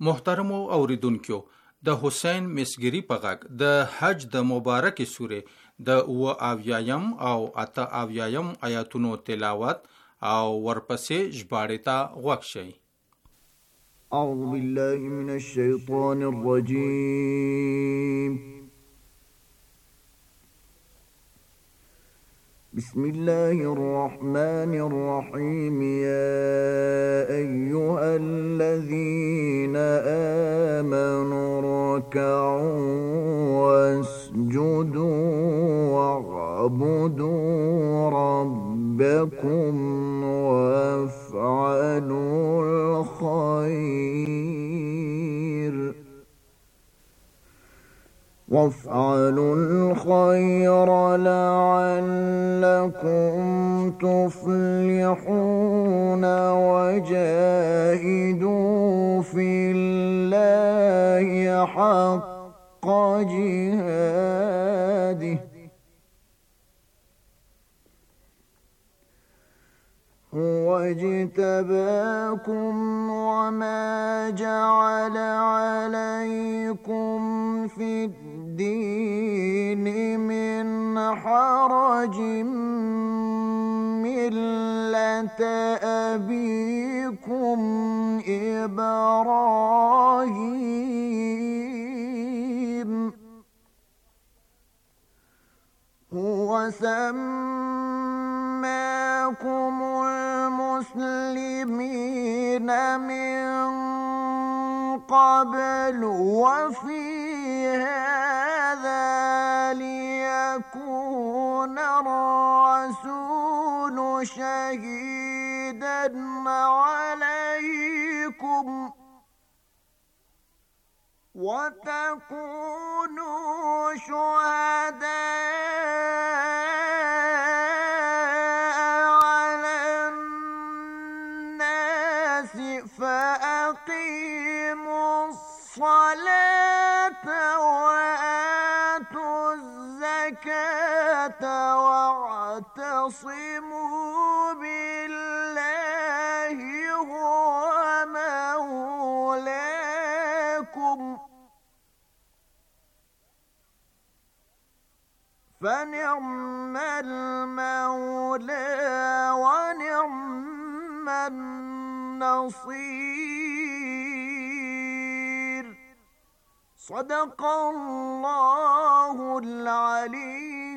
محترمو اوریدونکو د حسین مسګری په غږ د حج د مبارکې سورې د اویایم او 88 آیاتونو تلاوت او ورپسې ژباړې ته غوږ شئ. اعوذ بالله من الشیطان الرجیم. بسم الله الرحمن الرحيم. يا أيها الذين آمنوا اركعوا واسجدوا واعبدوا ربكم وافعلوا الخير لعلكم تفلحون وجاهدوا في الله حق جهاده هو اجتباكم وما جعل عليكم في الدين من حرج ملة أبيكم إبراهيم هو سماكم المسلمين من قبل وفي هذا ليكون الرسول شهيدا عليكم وتكونوا شهداء على الناس فأقيموا الصلاة وآتوا الزكاة واعتصموا بالله هو مولاكم فنعم المولى ونعم النصير. صدق الله العلي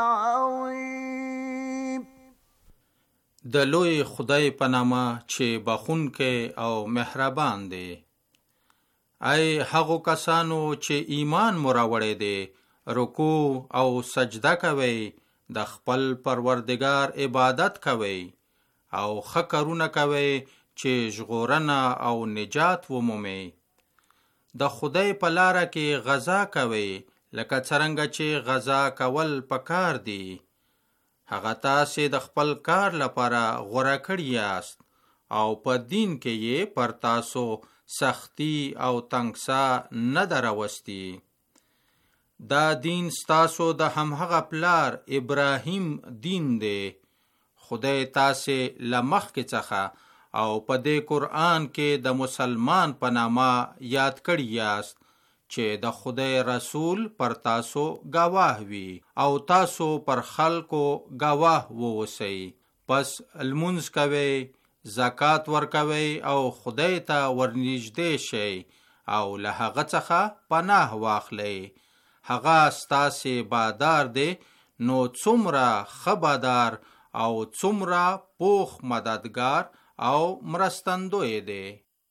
العظيم. د لوی خدای په نامه چې بخښونکی او مهربان دی. ای هغو کسانو چې ایمان مو راوړی دی، رکوع او سجده کوئ، د خپل پروردگار عبادت کوئ او ښه کارونه کوئ چې ژغورنه او نجات ومومئ. د خدای په لاره کې غزا کوئ لکه څرنګه چې غزا کول پکار دی. هغه تاسې د خپل کار لپاره غوره کړي یاست او په دین کې یې پر تاسو سختی او تنګسا نه ده راوستي. دا دین ستاسو د همهغه پلار ابراهیم دین دی. خدای تاسې له مخکې څخه او په دې قرآن کې د مسلمان په نامه یاد کړي یاست چې د خدای رسول پر تاسو گواه وي او تاسو پر خلکو گواه ووسئ. پس لمونځ کوئ، زکات ورکوئ او خدای ته ورنږدې شئ او له هغه څخه پناه واخلئ. هغه ستاسې بادار دی، نو څومره ښه بادار او څومره پوخ مددگار او مرستندوی دی.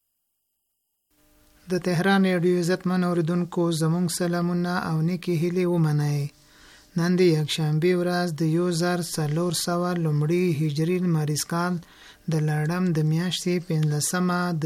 د تهران رادیو عزتمن اوریدونکو زموږ سلامونه او نیکې هیلې ومنئ. نن د یکشنبې ورځ د 1400 لومړي هجري لمریز کال د لړم د میاشتې 15مه د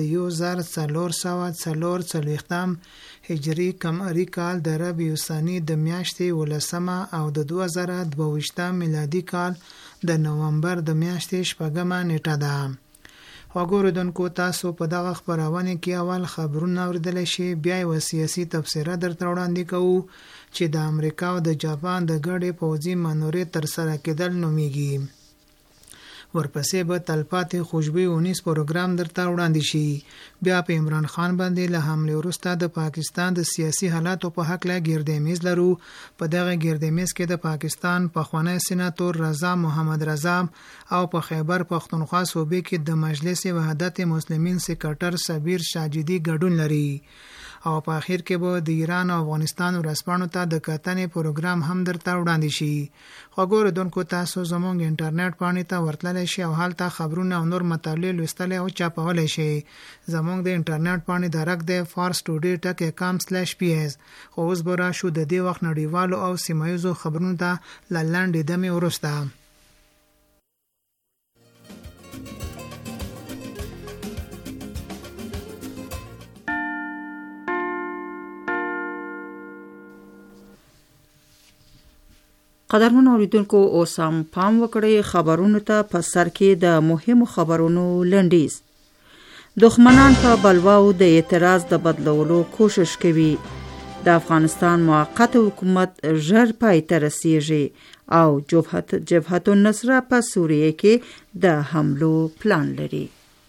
1440 هجري قمري کال د ربیع الثاني د میاشتې 18مه او د 2022 میلادي کال د نومبر د میاشتې 8مه نیټه ده. وګوردونکو تاسو په دغه خبرونه کې اول خبرونه اوریدل شي، بیا یو سیاسي تبصره درته وړاندې کوو چې د امریکا او د جاپان د ګډې پوځي منورې تر سره کېدل نومیږي. ورپسې به تلپاتې خوشبوي اونیس پروګرام درته وړاندې شي. بیا په عمران خان باندې له حمله وروسته د پاکستان د سیاسي حالاتو په حق له ګردمیز لرو. په دغه ګردمیز کې د پاکستان پخوانی سېناتور رضا محمد رضا او په خیبر پختونخوا صوبې کې د مجلس وحدت مسلمین سکرټر سبیر شاجدي ګډون لري. او په اخر کې به د ایران او افغانستان ورسپانو ته د کتنې پروګرام هم درته وړاندې شي. خو ګوردونکو تاسو زموږ انټرنیټ پاڼې ته ورتللی شئ او هلته خبرونه او نور مطالب لوستلی او چاپولی شئ. زموږ د انټرنیټ پاڼې درک دی farstoday.com/ps. خو اوس به راشو د دې وخت نړیوالو او سیمه ییزو خبرونو ته له لنډې دمې وروسته. قدرمن اوریدونکو اوس هم پام وکړئ خبرونو ته. په سر کې د مهمو خبرونو لنډیز. دښمنان په بلواو د اعتراض د بدلولو کوشش کوي. د افغانستان موقت حکومت ژر پای ته رسیږي او جبهت النصره په سوریه کې د حملو پلان لري.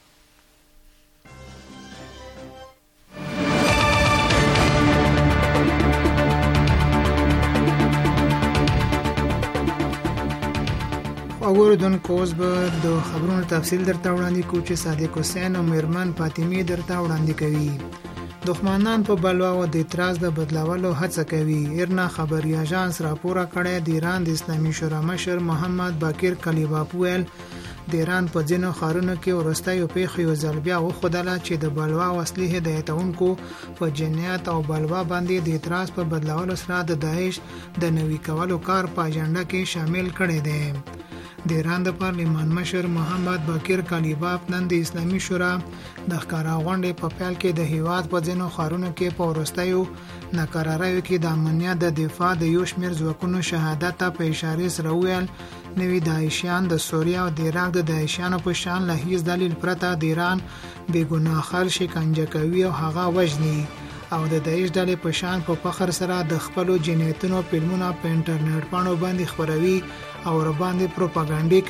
اوریدونکو اوس به د خبرونو تفصیل درته وړاندې کوو چې صادق حسین او میرمن فاطمه درته وړاندې کوي. دښمنان په بلواو د اعتراض د بدلولو هڅه کوي. ایرنا خبري اژانس راپور کړی د ایران د اسلامي شورا مشر محمد باقر کلیباف ویل د ایران په ځینو ښارونو کې وروستیو پیښو یو ځل بیا وښودله چې د بلوا وسلې هدایتونکو په جنایت او بلوا باندې د اعتراض په بدلولو سره د داعش د نوي کولو کار په اجنډا کې شامل کړی دی. د ایران د پارلمان مشر محمد باقر کلیباف نن د اسلامي شورا د ښکارا غونډې په پیل کې د هیواد په ځینو ښارونو کې په وروستیو ناکراریو کې د امنیت د دفاع د یو شمېر ځواکونو شهادت ته په اشارې سره وویل نوي داعشیان د سوریه او د عراق د داعشیانو په شان له هیڅ دلیل پرته د ایران بېګناه خلک شکنجه کوي او هغه وژني او د داعش ډلې په شان په فخر سره د خپلو جنایتونو فلمونه په انټرنیټ پاڼو باندې خپروي او ورباندې پروپاګاندا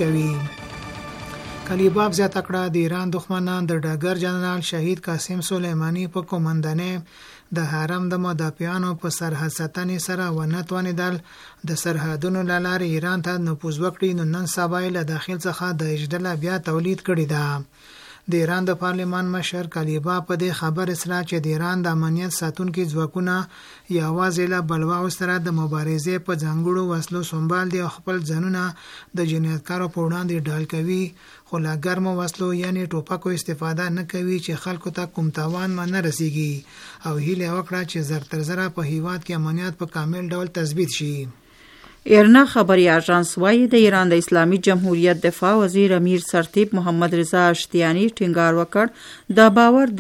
کوي. کلیباف زیاته کړه د ایران دښمنان د ډګر جنرال شهید قاسم سلیمانی په کومندانۍ د حرم د مدافعانو په سرحد ساتنې سره ونتوانېدل د سرحدونو له لارې ایران ته نفوذ وکړي. نو نن سبا له داخل څخه د اجدله بیا تولید کړې ده. د ایران د پارلمان مشر کلیبا په دې خبر سره چې د ایران د امنیت ساتونکو ځواکونه یوازې له بلواو سره د مبارزې په ځانګړو وسلو سنبال دي او خپل ځانونه د جنایتکارو په وړاندې ډال کوي خو له ګرمو وسلو یعنی ټوپکو استفاده نه کوي چې خلکو ته کوم تاوان نه رسیږي او هیله وکړه چې زر تر زره په هیواد کې امنیت په کامل ډول تثبیت شي. ایرنا خبري اژانس وايي د ایران د اسلامي جمهوریت دفاع وزیر امیر سرتیپ محمد رضا اشتیانی ټینګار وکړ د باور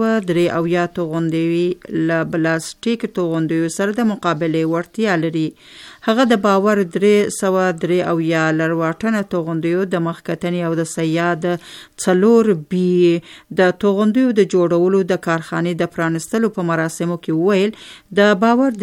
303 توغندوي ل بلاستیک توغندوي سره د مقابله ورتیا لري. هغه د باور 303 لرواټنه توغندوي د مخکتنې او د سیاد څلور بي د توغندوي د جوړولو د کارخانې د پرانستلو په مراسمو کې ویل د باور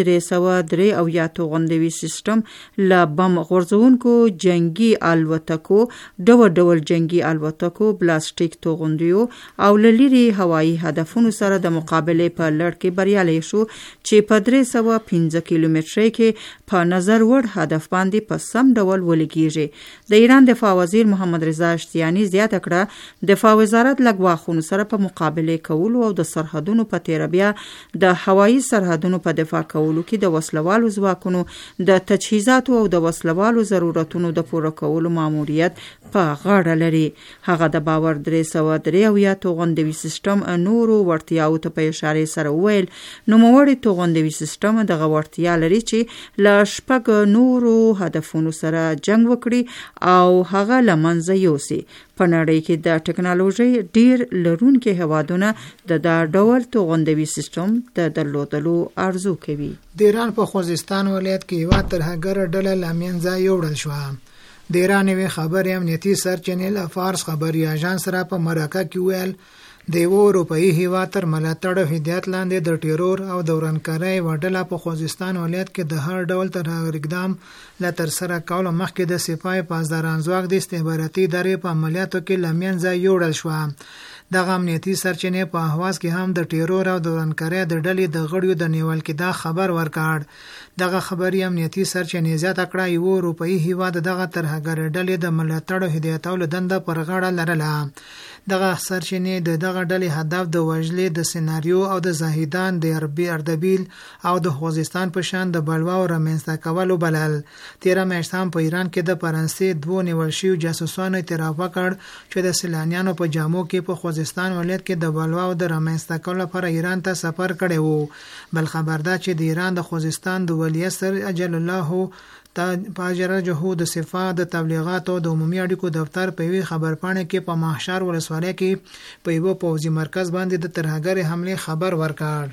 303 توغندوي سیستم ل بم غورځونکو جنگي الوتکو ډول جنگي الوتکو بلاستیک توغندوي او لری هوایي هدفونو سره د مقابله په لړ کې بریالي شو چې په 315 کیلومترۍ کې په نظر ور هدف باندې په سم ډول ولګیږي. د ایران دفاع وزیر محمد رضا اشتیانی زیاته کړه دفاع وزارت لګواخونو سره په مقابله کولو او د سرحدونو په تیربیا د هوایي سرحدونو په دفاع کولو کې د وسلوالو ځواکونو د تجهیزاتو او د وسلوالو ضرورتونو د پوره کولو ماموریت په غاړه لري. هغه د باور 303 توغندوي سیستم نورو ورتیاو ته په اشاره سره ویل نو موړي توغندوي سیستم د غوړتیا لري چې ل شپږ نورو هدفونو سره جنگ وکړي او هغه لمنځه یوسي. په نړۍ کې د ټکنالوژي ډیر لرونکي هوادونه د ډول توغندوي سیستم د درلودلو ارزو کوي. د ایران په خوزستان ولایت کې یو ترهګر ډله لامینځه یوړل شو. د ایران وی خبري امنیتي سرچینل فارس خبري اژانس را په مراکه کې ویل د یو اروپאי هیواد تر ملاتړ او هدایت لاندې د ټیرور او د ورانکارۍ وډله په خوزستان ولایت کې د هر ډول ترهګر اقدام لا تر سره کول مخکې د سپاه پاسداران ځواک د استخباراتي ادارې په عملیاتو کې لمنځه یوړل شو. دغه امنیتي سرچینې په اهواز کې هم د ټیرور او د ورانکارۍ د ډلې د غړیو د نیول کېدا خبر ورکړ. دغه خبري امنیتي سرچینې زیاته کړه یو اروپאי هیواد دغه ترهګر ډلې د ملاتړ او هدایتولو دنده پر غاړه لرله. دغه سرچینې د دغه ډلې هدف د وژلې د سناریو او د زاهدان د اردبیل او د خوزستان په شان د بلوا او رامنځته کولو بلل. 13 میاشت هم په ایران کې د فرانسې 2 نیول شوي جاسوسانو اعتراف وکړ چې د سیلانیانو په جامو کې په خوزستان ولایت کې د بلوا او د رامنځته کولو لپاره ایران ته سفر کړی وو. بل خبر ده چې د ایران د خوزستان د ولی اصر اجل الله پاجرجهو د صفه د تبلیغاتو د عمومي اړیکو دفتر په وی خبرپاڼه کې په محشر ولسوالۍ کې په یو پوځي مرکز باندې د ترهګر حمله خبر ورکړ.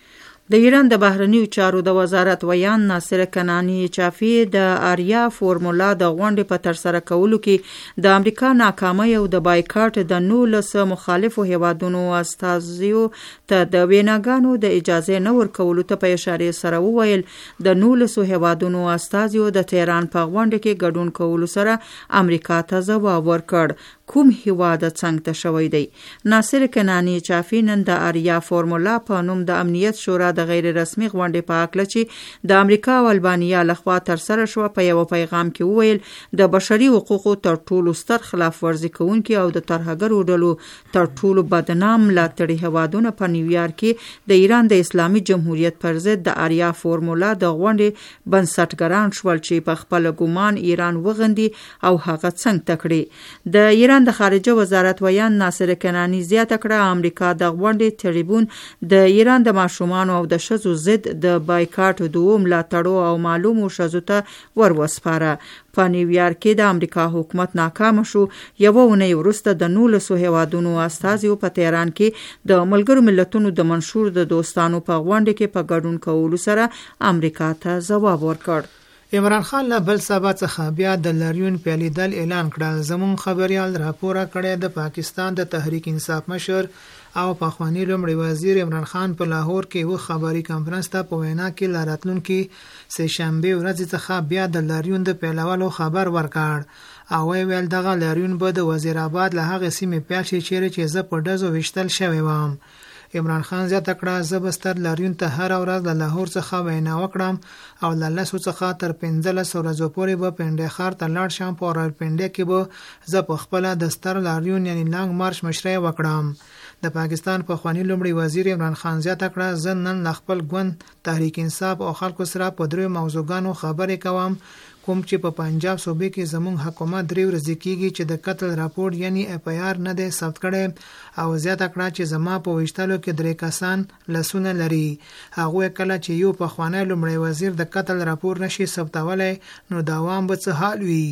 د ایران د بهرنیو چارو د وزارت ویان ناصر کنانی چافی د آریا فورمولا د غونډې په ترسره کولو کې د امریکا ناکامۍ او د بایکاټ د 19 مخالفو هیوادونو استازیو ته د ویناګانو د اجازه نه ورکولو ته په اشاره سره وویل د 19 هیوادونو استازیو د تهران په غونډه کې ګډون کولو سره امریکا ته ځواب ورکړ. کوم هیواد څنګه ته شوی دی؟ ناصر کنانی چافی نن د آریا فورمولا په نوم د امنیت شورا د غیر رسمي غونډې په اړه چې د امریکا او البانیا لخوا تر سره شو په یو پیغام کې وویل د بشري حقوقو تر ټولو ستر خلاف ورزي کوونکي او د ترهګرو ډلو تر ټولو بدنام ملاتړي هیوادونه په نیویارک کې د ایران د اسلامي جمهوریت پر ضد د آریا فورمولا د غونډې بنسټګران شول چې په خپل ګومان ایران وغندي او هغه څنګه تکړي. د ایران د خارجه وزارت ویان ناصر کنانی زیاته کړه امریکا د غونډې تریبون د ایران د ماشومان او د شذو ضد د بایکاټ دوه ملاتړو او معلومو شذو ته وروسپاره. په نیویارک کې د امریکا حکومت ناکام شو. یو ونې وروسته د 19 هیوادونو استازیو په تهران کې د ملګرو ملتونو د منشور د دوستانو په غونډه کې په ګډون کولو سره امریکا ته ځواب ورکړ. عمران خان له بل سبا څخه بیا د لاریون پیالیدل اعلان کړل. زمون خبريال راپور کړی د پاکستان د تحریک انصاف مشر او پخوانی لومړي وزیر عمران خان په لاهور کې و خبري کانفرنس ته په وینا کې لاراتلون کې سه شنبه ورځ څخه بیا د لاریون د پیلولو خبر ورکړ او ویل دغه لاریون به د وزیر آباد له هغه سیمې پیل شي چې زه په ډزو وشتل شوی وم. عمران خان زیاته کړه زه بستر لاریون ته هر ورځ د لاهور څخه وینا وکړم او له لسو څخه تر 15 ورځې پورې به پنډه خار ته لاړ شم. په راپنډه کې به زه په خپل د ستر لاریون یعنی لانګ مارش مشرۍ وکړم. د پاکستان په خوانی لومړي وزیر عمران خان زیاته کړه زه نن خپل ګوند تحریک انصاف او خلکو سره په درې موضوعګانو خبرې کوم کوم چې په پنجاب صوبې کې زموږ حکومت 3 ورځې کېږي چې د قتل راپور یعنی اف آی آر نه دی ثبت کړي او زیاته کړه چې زما په وشتلو کې 3 کسان لسونه لري. هغه کله چې یو په خوانی لومړي وزیر د قتل راپور نشي ثبتولای نو دوام به څه حال وي.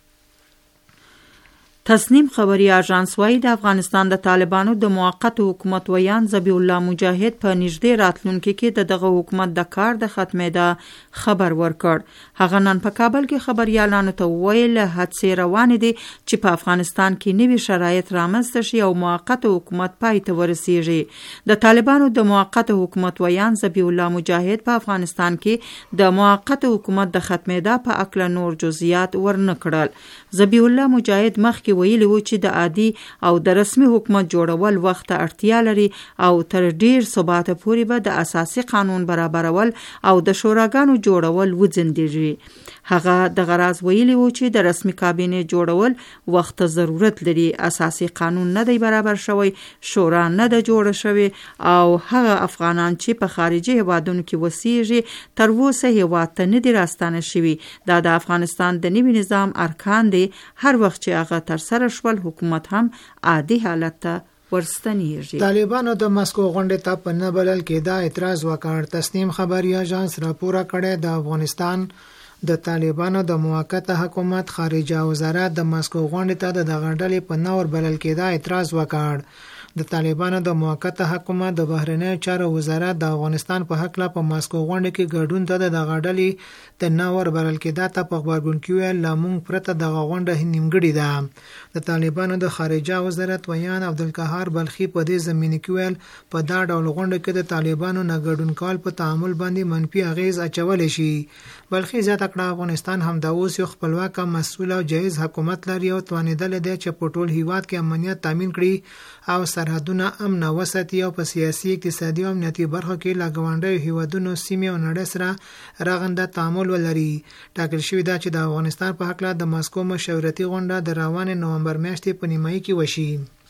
تسنیم خبري اژانس وايي د افغانستان د طالبانو د موقت حکومت ویان ذبی الله مجاهد په نږدې راتلونکي کې دغه حکومت د کار د ختمېدا خبر ورکړ. هغه نن په کابل کې خبريالانو ته ویل هڅې روانې دي چې په افغانستان کې نوي شرایط رامنځته شي او موقت حکومت پای ته ورسیږي. د طالبانو د موقت حکومت ویان ذبی الله مجاهد په افغانستان کې د موقت حکومت د ختمېدا په اړه نور جزئیات ورنکړل. ذبی الله مجاهد مخکې ویلي و چې د عادي او د رسمي حکومت جوړول وخت اړتیا لري او تر ډیر ثبات پورې به د اساسي قانون برابرول او د شوراګانو جوړول وځندېږي. هغه د غراز ویلي و چې د رسمي کابینې جوړول وخت ضرورت لري. اساسي قانون نه دی برابر شوی، شورا نه ده جوړه شوی او هغه افغانان چې په خارجي هیوادونو کې وسیږي تر اوسه هیواد ته نه دي راستانه شوي. دا د افغانستان د نوي نظام ارکان دي. هر وخت چې هغه تر سره شول حکومت هم عادي حالت ته ورستنیږي. طالبانو د مسکو غونډې ته په نه بلل کې دا اعتراض وکړ. تسنیم خبري اژانس راپور کړی د افغانستان د طالبانو د موقته حکومت خارجه وزارت د مسکو غونډې ته د غونډلې په نور بلل کې دا اعتراض وکړ. د طالبانو د موقته حکومت د بهرنی چارو وزارت د افغانستان په حق لا په ماسکو غونډه کې ګډون ته د غاډلې د ناور برل کې داته په خبرګون کې ویل لامونږ پرته د غونډه نیمګړی ده. د طالبانو د خارجه وزارت ویان عبدالقهار بلخي په دې زمینه کې ویل په دا ډول غونډه کې د طالبانو نه ګډون کول په تعامل باندې منفي اغیز اچول شي. بلخي زیاته کړه افغانستان هم د اوس یو خپلواک مسؤل او جایز حکومت لري او توانیدل دی چې په ټول هیواد کې امنیت تامین کړي او سرحدونه امن وساتي او په سیاسي اقتصادي او امنیتي برخو کې لا ګاونډیو هیوادونو سیمې او نړۍ سره رغنده تعامل ولري. ټاکل شوی دا چې د افغانستان په حق لا د ماسکو مشورتي غونډه د روان نومبر میاشتې په نیمایي کې وشي.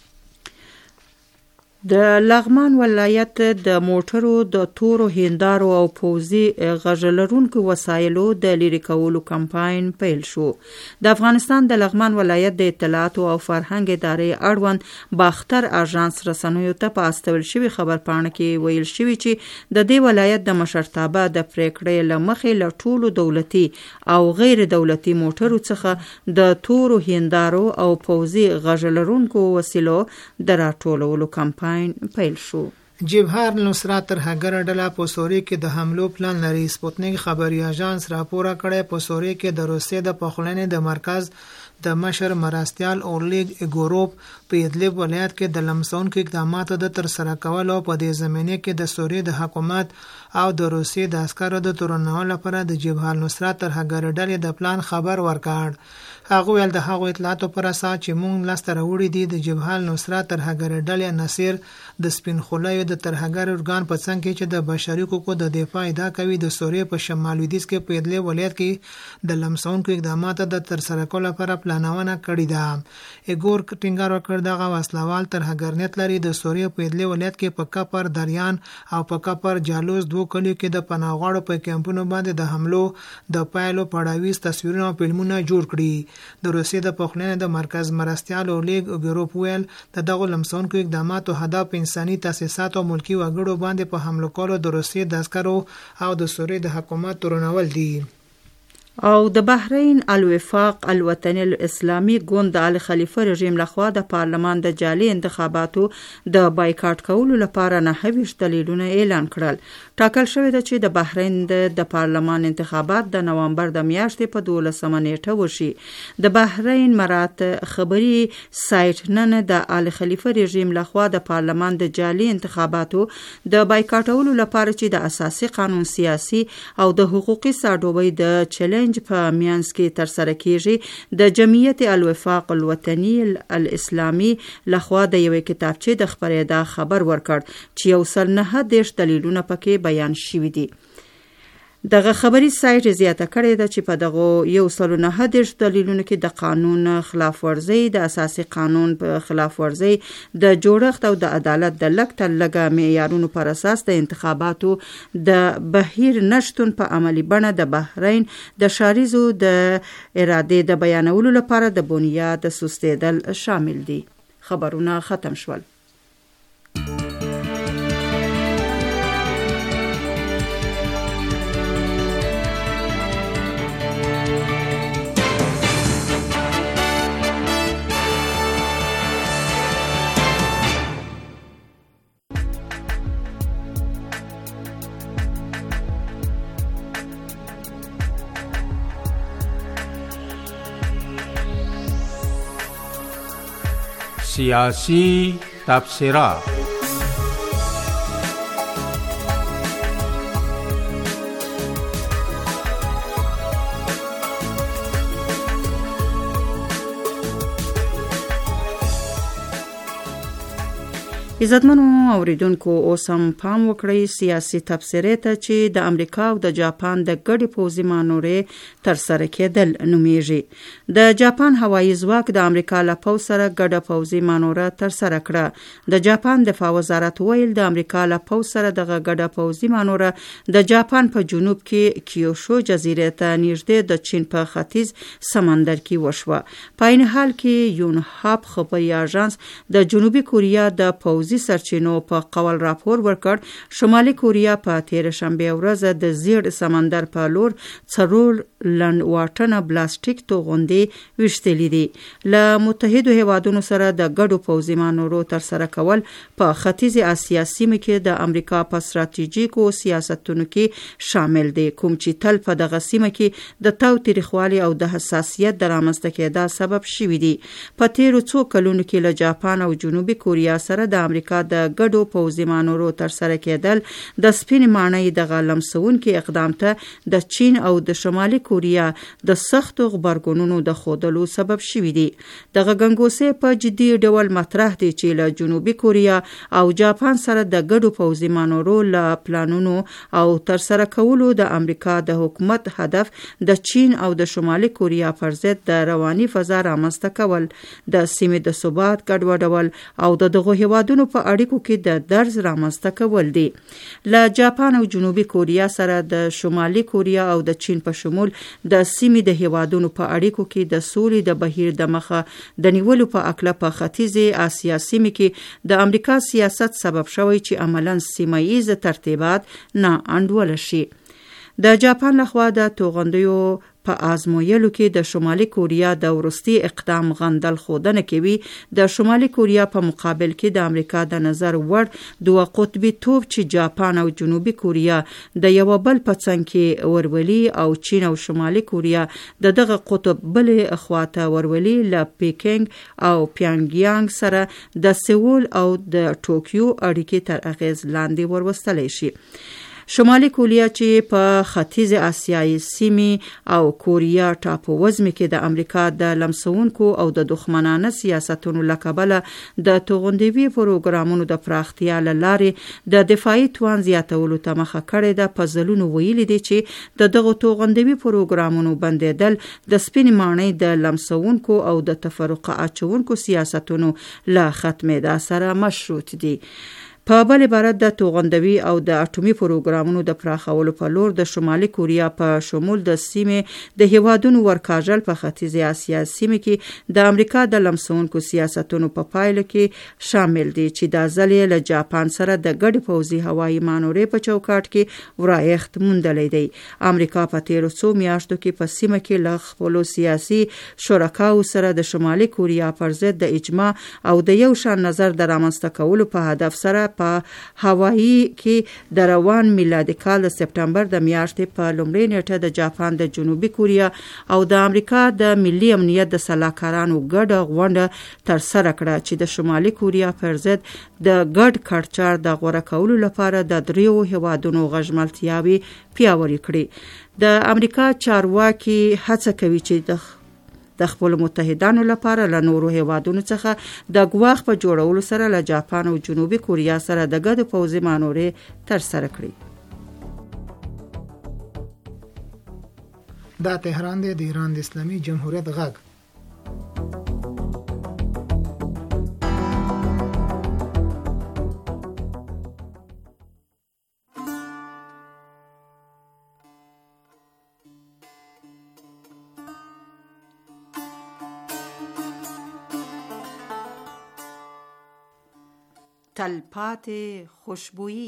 د لغمان ولایت د موټرو د تورو هندارو او پوزي غژلرونکو وسایلو د لری کولو کمپاین پیل شو. د افغانستان د لغمان ولایت د اطلاعات او فرهنګ ادارې اړوند باختر اژانس رسنیو ته په استول شوی خبر پاڼه کې ویل شوی چې د دې ولایت د مشرتابه د پریکړې لمخې له ټولو دولتي او غیر دولتي موټرو څخه د تورو هندارو او پوزي غژلرونکو وسیلو د راټولولو کمپاین پیل شو. جبهه النصرت ترهګر ډله په سوریه کې د حملو پلان لري. سپوتنیک خبري اژانس راپور کړی په سوریه کې د روسیې د پخلنې د مرکز د مشر مرستیال اورلیګ ایګوروف په ادلب ولایت کې د لمسونکو اقداماتو د تر سره کولو په دې زمینه کې د سوریې د حکومت او د روسیې د عسکرو د تورنولو لپاره د جبهه النصرت ترهګر ډلې د پلان خبر ورکړ. هغه ول د هغو اطلاعاتو پر اساس چې مونږ لاسته راوړي دي د جبهه النصرت ترهګر ډلې نصير د سپین خولایو د ترهګر ارګان په څنګ کې چې د بشري حقوقو د دفاع ادعا کوي د سوریې په شمال لویدیځ کې په ادلب ولایت کې د لمسونکو اقداماتو د تر سره کولو لپاره پلانونه کړی ده. ایګور ټینګار وکړ دغه وسلوال ترهګرنیت لري. د سوریې په ادلب ولایت کې په کپر دریان او په کپر جالوس دوه کلیو کې د پناهغاړو په کیمپونو باندې د حملو د پایلو پړاویز تصویرونه او فلمونه جوړ کړي. د روسیې د پخلنې د مرکز مرستیال اورلیګ ایګوروف ویل د دغه لمسونکو اقداماتو هدف انساني تاسیسات او ملکی وګړو باندې په حمله کولو د روسیې د عسکرو او د سوریې د حکومت تورنول دي. او د بحرین الوفاق الوطني الاسلامي ګوند د خلیفه رژیم لخوا د پارلمان د جعلي انتخاباتو د بایکاټ کولو لپاره 29 دلیلونه اعلان کړل. ټاکل شوی دی چې د بحرین د پارلمان انتخابات د نومبر د میاشتې په 12 نیټه وشي. د بحرین مرات خبري سایت نن د خلیفه رژیم لخوا د پارلمان د جعلي انتخاباتو د بایکاټولو لپاره چې د اساسي قانون سیاسي او د حقوقي ساډوبۍ د چلنج په میانس کې تر سره کیږي د جمعیت الوفاق الوطني الاسلامي لخوا د یوې کتابچې د خبرېدا خبر ورکړ چې یو سل 9 دلیلونه پکې بیان شوي دي. دغه خبري سایت زیاته کړې ده چې په دغه یو سل 9 دلیلونو کې د قانون خلاف ورزي د اساسي قانون په خلاف ورزي د جوړښت او د عدالت د لګ معیارونو پر اساس د انتخاباتو د بهیر نشټون په عملی بڼه د بحرین د شاریزو د اراده د بیانولو لپاره د بنیاد سستېدل شامل دي. خبرونه ختم شول. سیاسی تبصره. عزتمنو اوریدونکو اوس هم پام وکړئ سیاسي تبصرې ته چې د امریکا او د جاپان د ګډې پوځي مانورې تر سره کېدل نومیږي. د جاپان هوایي ځواک د امریکا له پوځ سره ګډه پوځي مانوره تر سره کړه. د جاپان دفاع وزارت ویل د امریکا له پوځ سره دغه ګډه پوځي مانوره د جاپان په جنوب کې کیوشو جزیرې ته نږدې د چین په ختیځ سمندر کې وشوه. په عین حال کې یونهاپ خبري اژانس د جنوبي کوریا د پوځي سرچینو په قول راپور ورکړ. شمالي کوریا په تیر شنبه ورځ د زیړ سمندر په لور لنډ واټنه بلاستیک توغندې ویشتلې دي. له متحدو هیوادونو سره د ګډو پوځي مانورو ترسره کول په ختیځې اسیا سیمه کې د امریکا په ستراتیژیکو سیاستونو کې شامل دي، کوم چې تل په دغه سیمه کې د تاوتریخوالي او د حساسیت د رامنځته کېدا سبب شوي دي. په تیرو څو کلونو کې له جاپان او جنوبي کوریا سره د امریکا د ګډو پوځي مانورو ترسره کېدل د سپین ماڼۍ د لمسونکي اقدام ته د چین او د شمالي کوریا د سختو غبرګونونو د ښودلو سبب شوي دي. دغه ګنګوسې په جدي ډول مطرح دي چې له جنوبي کوریا او جاپان سره د ګډو پوځي مانورو له پلانونو او ترسره کولو د امریکا د حکومت هدف د چین او د شمالي کوریا پر ضد د رواني فضا رامنځته کول، د سیمې د ثبات ګډوډول او د دغو هیوادونو په اړیکو کې د درز رامنځته کول دي. له جاپان او جنوبي کوریا سره د شمالي کوریا او د چین په شمول د سیمې د هیوادونو په اړیکو کې د سولې د بهیر د مخه د نیولو په اکله په ختیځې اسیا سیمه کې د امریکا سیاست سبب شوی چې عملاً سیمه ییز ترتیبات نه انډول شي. د جاپان لخوا د توغندیو په آزمویلو کې د شمالي کوریا د وروستي اقدام غندل ښودنه کوي. د شمالي کوریا په مقابل کې د امریکا د نظر وړ دوه قطبي توب چې جاپان او جنوبي کوریا د یو بل په څنګ کې ورولي او چین او شمالي کوریا د دغه قطب بلې خواته ورولي، له پیکینګ او پیانګیانګ سره د سیول او د ټوکیو اړیکې تر اغیز لاندې وروستلی شي. شمالي کوریا چې په ختیځ آسیایي سیمې او کوریا ټاپووزمې کې د امریکا د لمسونکو او د دښمنانه سیاستونو له کبله د توغندوي پروګرامونو د پراختیا له لارې د دفاعي توان زیاتولو ته مخه کړې ده. په ځلونو ویلي دي چې د دغو توغندوي پروګرامونو بندېدل د سپین ماڼۍ د لمسونکو او د تفرقه اچونکو سیاستونو له ختمېدا سره مشروط دي. په بل عبارت د توغندوي او د اټومي پروګرامونو د پراخولو په لور د شمالي کوریا په شمول د سیمې د هیوادونو ورکاژل په ختیځ اسیا سیمه کې د امریکا د لمسونکو سیاستونو په پایله کې شامل دي چې د ځلې له جاپان سره د ګډ پوځي هوایي مانورې په چوکاټ کې ورایښت موندلی دی. امریکا په تیرو څو میاشتو کې په سیمه کې له خپلو سیاسي شرکاو سره د شمالي کوریا پر ضد د اجماع او د یو شان نظر د رامنځته کولو په هدف سره په هوایی کې د روان میلادي کال د سپټمبر د میاشتې په لومړۍ نیټه د جاپان د جنوبي کوریا او د امریکا د ملي امنیت د سلاکارانو ګډه غونډه ترسره کړه چې د شمالي کوریا پر ضد د ګډ کړچار د غوره کولو لپاره د دریو هیوادونو غژملتیاوې پیاوړې کړي. د امریکا چارواکي هڅه کوي چې د خپل متحدانو لپاره له نورو هیوادونو څخه د ګواښ په جوړولو سره له جاپان او جنوبي کوریا سره د ګډو پوځي مانورې ترسره کړي. دا تهران دی، د ایران د اسلامي جمهوریت غږ. تلپاتې خوشبویی.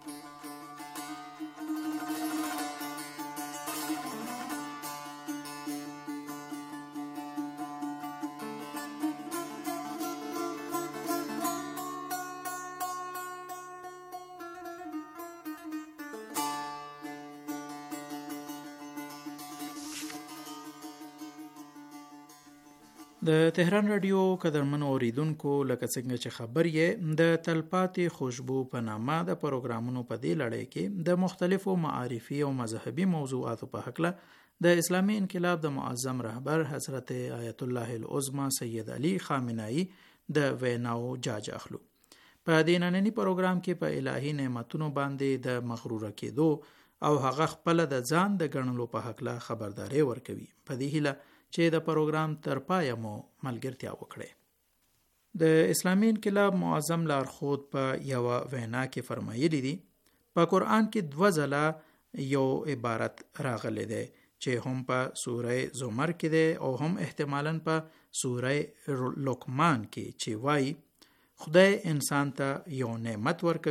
د تهران رادیو قدرمن اوریدونکو، لکه څنګه چې خبر یې د تلپاتې خوشبو په نامه د پروګرامونو په دې لړۍ کې د مختلفو معارفي او مذهبي موضوعاتو په هکله د اسلامي انقلاب د معظم رهبر حضرت آیت الله العظمى سید علی خامنه‌ای د ویناو جاج اخلو. په دې نننی پروګرام کې په الهي نعمتونو باندې د مغرور کېدو او هغه خپل د ځان د ګڼلو په هکله خبرداري ورکوي. په دې هیله چې د پروګرام تر پایه مو ملګرتیا وکړي. د اسلامي انقلاب معظم لارښود په یو وینا کې فرمایلی دي په قرآن کې 2 ځله یو عبارت راغلی دی چې هم په سوره زمر کې دی او هم احتمالاً په سوره لقمان کې چې وایي خدای انسان ته یو نعمت ورکوي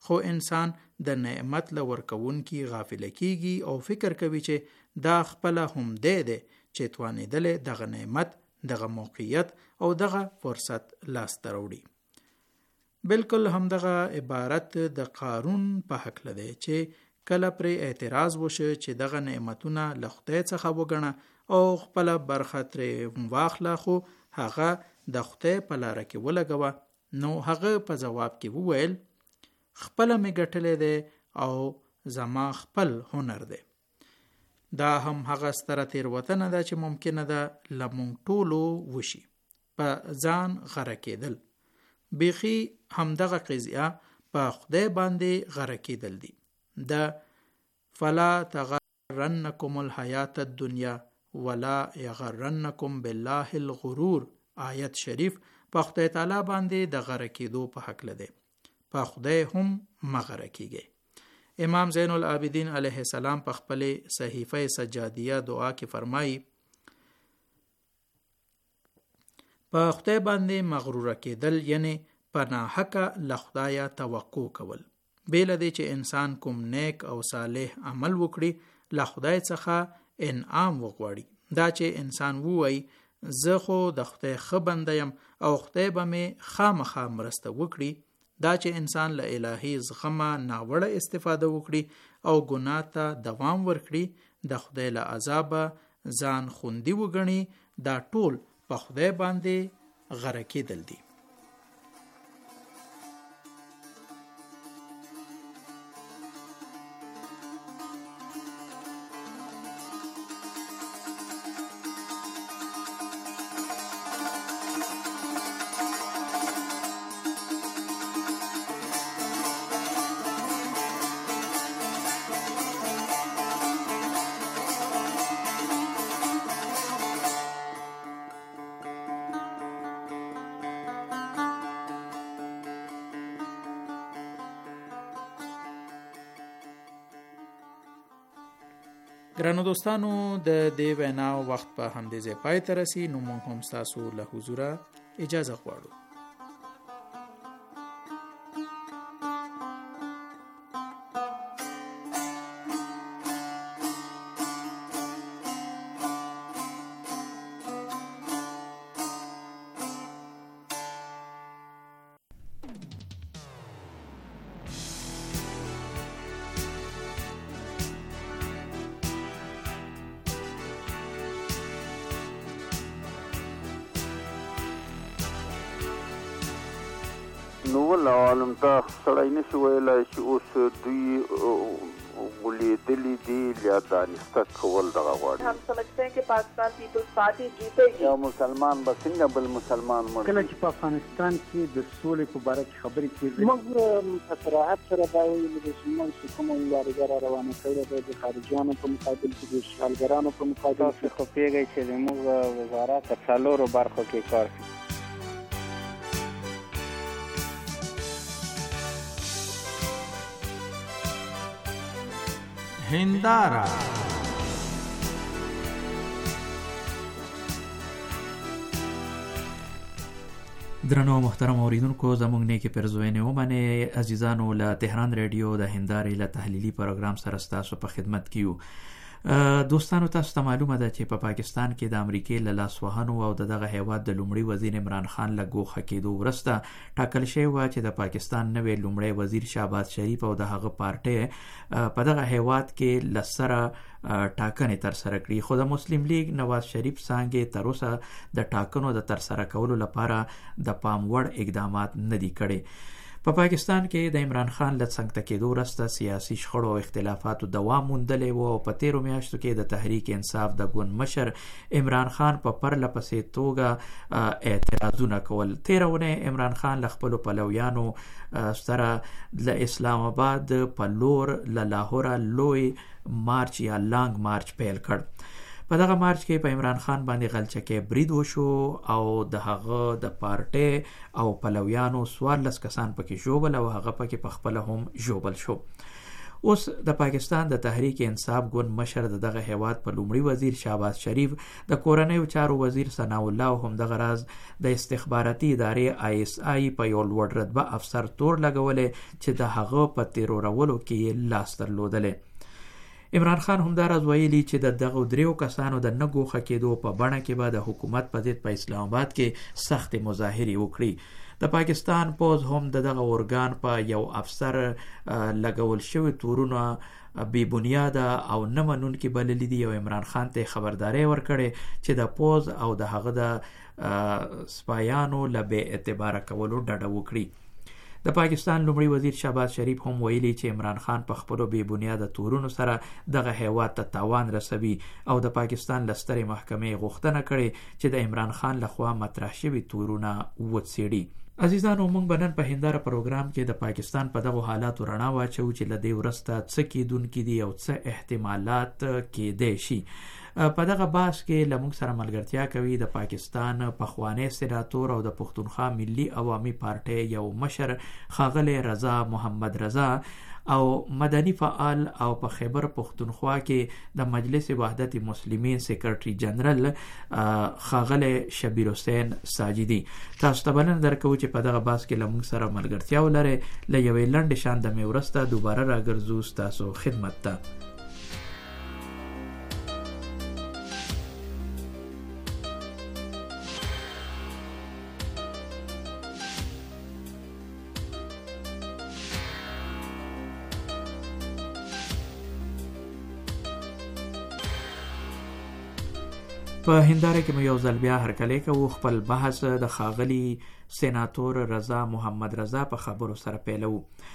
خو انسان د نعمت له ورکوونکي غافل کیږي او فکر کوي چې دا خپل هم دی چې توانېدل دغه نعمت، دغه موقعیت او دغه فرصت لاس ته راوړي. بالکل همدغه عبارت د قارون په حق لده چې کله پر اعتراض وشه چې دغه نعمتونه له خدای څخه وګڼه او خپل برخه ترې واخله، خو هغه د خدای په لاره کې ولګوه. نو هغه په جواب کې وویل خپل مې ګټلې ده او زما خپل هنر ده. دا هم هغه ستره تیروتنه ده چې ممکنه ده لمونږ ټولو وشي، په ځان غره کېدل. بیخي همدغه قضیه په خدای باندې غره کېدل دي. د فلا تغرنکم الحیات الدنیا ولا یغرنکم بالله الغرور آیت شریف په خدای تعالی باندې د غره کېدو په حق لده. په خدای هم مغره کیږي. امام زین العابدین علیه السلام په خپل صحیفه سجادیه دعا کې فرمایي په خدای باندې مغرور کېدل یعنی په ناحقه له خدایه توقع کول. بیل دی چې انسان کوم نیک او صالح عمل وکړي له خدای څخه انعام وغواړي. دا چې انسان ووایي زه خو د خدای ښه بنده یم او خدای به مې خامخا مرسته وکړي. دا چې انسان له الهي زغمه ناوړه استفاده وکړي او ګناه ته دوام ورکړي، د خدای له عذابه ځان خوندي وګڼي، دا ټول په خدای باندې غره کېدل دي. ګرانو دوستانو د دې وینا وخت په همدې ځای پای ته رسي. نو موږ هم ستاسو له حضوره اجازه غواړو. نو ول عالم ته سړی نشي ویلی چې اوس دوی ولیدلی دي یا دانسته کول دغه غواړي. हम समझते हैं कि पाकिस्तान पीपल्स पार्टी जीतेगी. یو مسلمان به څنګه بل مسلمان مړ کله چې په افغانستان کې د سولې په باره کې خبرې کېږي، موږ په صراحت سره دا ویلي دي چې موږ چې کومه لارښوونه روانه کړې ده د خارجیانو په مقابل کې د اشغالګرانو په مقابل کې، خو پوهېږئ چې زموږ وزارت په څلورو برخو کې کار کوي. هنداره درنو محترم اوریدونکو، زموږ نیکی پرزوینې ومنئ. عزیزانو، له تهران ریډیو د هندارې له تحلیلي پروګرام سره ستاسو په خدمت کې یو. دوستانو، تاسو ته معلومه ده چې په پاکستان کې د امریکې له لاسوهنو او دغه هیواد د لومړي وزیر عمران خان له ګوښه کېدو وروسته ټاکل شوی و چې د پاکستان نوی لومړی وزیر شهباز شریف او د هغه پارټۍ په دغه هیواد کې له سره ټاکنې ترسره کړي. خو د مسلم لیگ نواز شریف څانګې تر اوسه د ټاکنو د ترسره کولو لپاره د پام وړ اقدامات نه دي کړي. په پاکستان کې د عمران خان له څنګ کېدو وروسته سیاسي شخړو او اختلافاتو دوام موندلی و او په تیرو میاشتو کې د تحریک انصاف د ګوند مشر عمران خان په پرله پسې توګه اعتراضونه کول. تیره اونۍ عمران خان له خپلو پلویانو سره له اسلام آباد په لور له لاهوره لوی مارچ یا لانګ مارچ پیل کړ. په دغه مارچ کې په عمران خان باندې غلچکې برید وشو او د هغه د پارټۍ او پلویانو 14 کسان پکې ژوبل او هغه پکې په خپله هم ژوبل شو. اوس د پاکستان د تحریک انصاف ګوند مشر دغه هیواد په لومړي وزیر شهباز شریف د کورنیو چارو وزیر ثناء الله هم دغه راز د استخباراتي ادارې ISI په یو لوړ رتبه افسر تور لګولې چې د هغه په تیرورولو کې لاس درلودلې. عمران خان هم دا راز ویلي چې د دغه دریو کسانو د نه ګوښه کېدو په بڼه کې به د حکومت په ضد په اسلام آباد کې سختې مظاهرې وکړي. د پاکستان پوز هم دغه ارګان په یو افسر لګول شوی تورونه بی بنیاده او نه منونکي بللي دي او عمران خان ته خبرداري ورکړي چې د پوز او د هغه د سپایانو له بې اعتباره کولو ډډه وکړي. د پاکستان لومړي وزیر شهباز شریف هم ویلي چې عمران خان په خپلو بې بنیاده تورونو سره دغه هیواد ته تاوان رسوي او د پاکستان له سترې محکمې غوښتنه کړې چې د عمران خان لخوا مطرح شوي تورونه وڅېړي. عزیزانو، موږ به نن په هنداره پروګرام کې د پاکستان په دغو حالاتو رڼا واچو چې له دې وروسته څه کېدونکي دي او څه احتمالات کېدی شي. په دغه بحث کې له موږ سره ملګرتیا کوي د پاکستان پخوانی سناتور او د پښتونخوا ملي عوامي پارټۍ یو مشر ښاغلی رضا محمد رضا او مدني فعال او په خیبر پښتونخوا کې د مجلس وحدت مسلمین سیکرټري جنرال ښاغلی شبیر حسین ساجدي. تاسو ته بلنه درکوو چې په دغه بحث کې له موږ سره ملګرتیا ولرئ. له یوې لنډې شاندمې وروسته دوباره راګرځو ستاسو خدمت ته. په هنداره کې مې یو ځل بیا هرکلی کوو. خپل بحث د ښاغلي سناتور رضا محمد رضا په خبرو سره پیلو.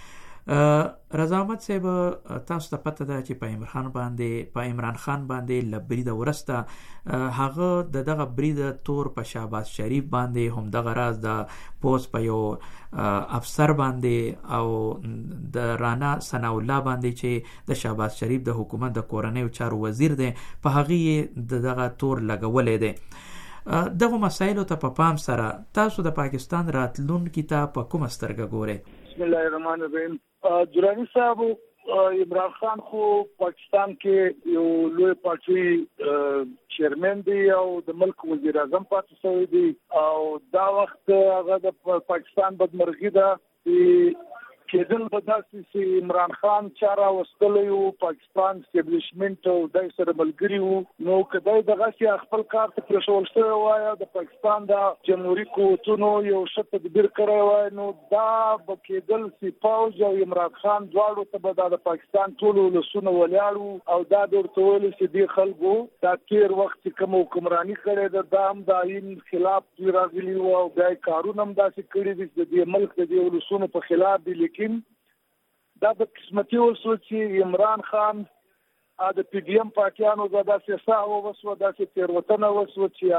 رضا احمد صاحب، تاسو ته پته ده چې په عمران خان باندې له بریده وروسته هغه د دغه برید تور په شهباز شریف باندې هم دغه راز د پوز په یو افسر باندې او د رانا ثناء الله باندې چې د شهباز شریف د حکومت د کورنیو چارو وزیر دی په هغې دغه تور لګولی دی. دغه مسایلو ته په پام سره تاسو د پاکستان راتلونکي ته په کومه سترګه ګورئ؟ بسم الله الرحمن الرحیم. دراني صاحب، عمران خان خو پاکستان کې یو لوی پارټي چیرمن دی او د ملک وزیر اعظم پاتې شوی دی او دا وخت هغه د پاکستان بدمرغي ده کېدل به داسې چې عمران خان چاره وستلی و، پاکستان اسټبلیشمنټ او دای سره ملګري وو، نو که دی دغسې خپل کار ته پرېښول شوی وای د پاکستان د جمهوري قوتونو یو ښه تدبیر کړی وای، نو دا به کېدل چې پوځ او عمران خان دواړو ته به دا د پاکستان ټول ولسونه ولاړ وو او دا به ورته ویل چې دې خلکو دا تېر وخت چې کوم حکمراني کړې ده دا هم د آیین خلاف دوی راغلي وو او بیا یې کارونه هم داسې کړي دي چې د دې ملک د دې ولسونو په خلاف دي. لیکن دا د قسمتي وسو چې عمران خان د PDM پاکیانو داسې ساه وسوه، داسې تېروتنه وسوه چې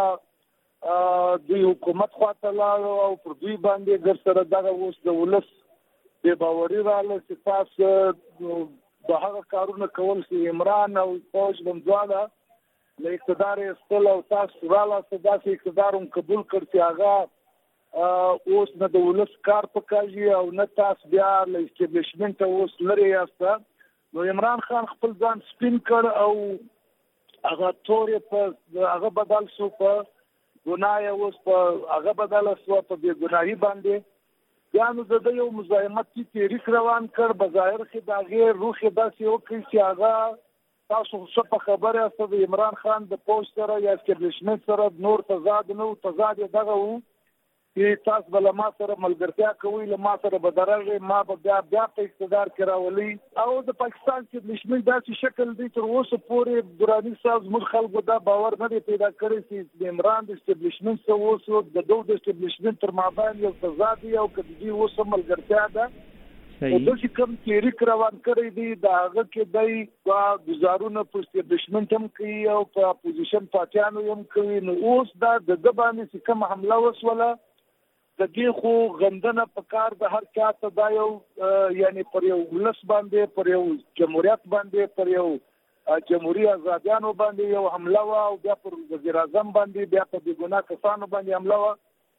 هغه دوی حکومت خواته لاړو او پر دوی باندې ګر سره دغه اوس د ولس بې باوري راغله چې تاسو د هغه کارونه کول چې عمران او فوج بمځواله له اقتدار یې ایستل او تاسو رالاست داسې اقتدار هم قبول کړ چې هغه اوس نه د ولس کار پکاږي او نه تاسو بیا له اسټبلیشمنټ اوس لرې یاسته. نو عمران خان خپل ځان سپین کړ او هغه تورې په هغه بدل شو، په ګناه اوس په هغه بدله شوه په بې ګناهي باندې. بیا نو د ده یو مزاحمتي تحریک روان کړ، بظاهر کې د هغې روح یې داسې وکړي چې هغه تاسو ښه په خبر یاست د عمران خان د پوځ سره یا اسټبلیشمنټ سره نور تضاد نه و، تضاد یې دغه و چې تاسو به له ما سره ملګرتیا کوئ، له ما سره به درغئ، ما به بیا په اقتدار کې راولئ. او د پاکستان اسټبلیشمنټ داسې شکل دی تر اوسه پورې دراني صاحب زموږ خلکو دا باور نه دی پیدا کړی چې د عمران د اسټبلیشمنټ سره اوس د دوی د اسټبلیشمنټ تر مابین یو تضاد دی او که د دوی اوس هم ملګرتیا ده. او داسې کوم تحریک روان کړی دی د هغه کې دی ګزارونه په اسټبلیشمنټ هم کوي او په اپوزیشن پارټیانو هم کوي. نو اوس دا د ده باندې چې کومه حمله وسوله د دې خو غندنه په کار د هر چا ته دا یو یعنی پر یو ولس باندې، پر یو جمهوریت باندې، پر یو جمهوري آزادیانو باندې یو حمله وه او بیا پر وزیر اعظم باندې، بیا په بې ګناه کسانو باندې حمله وه.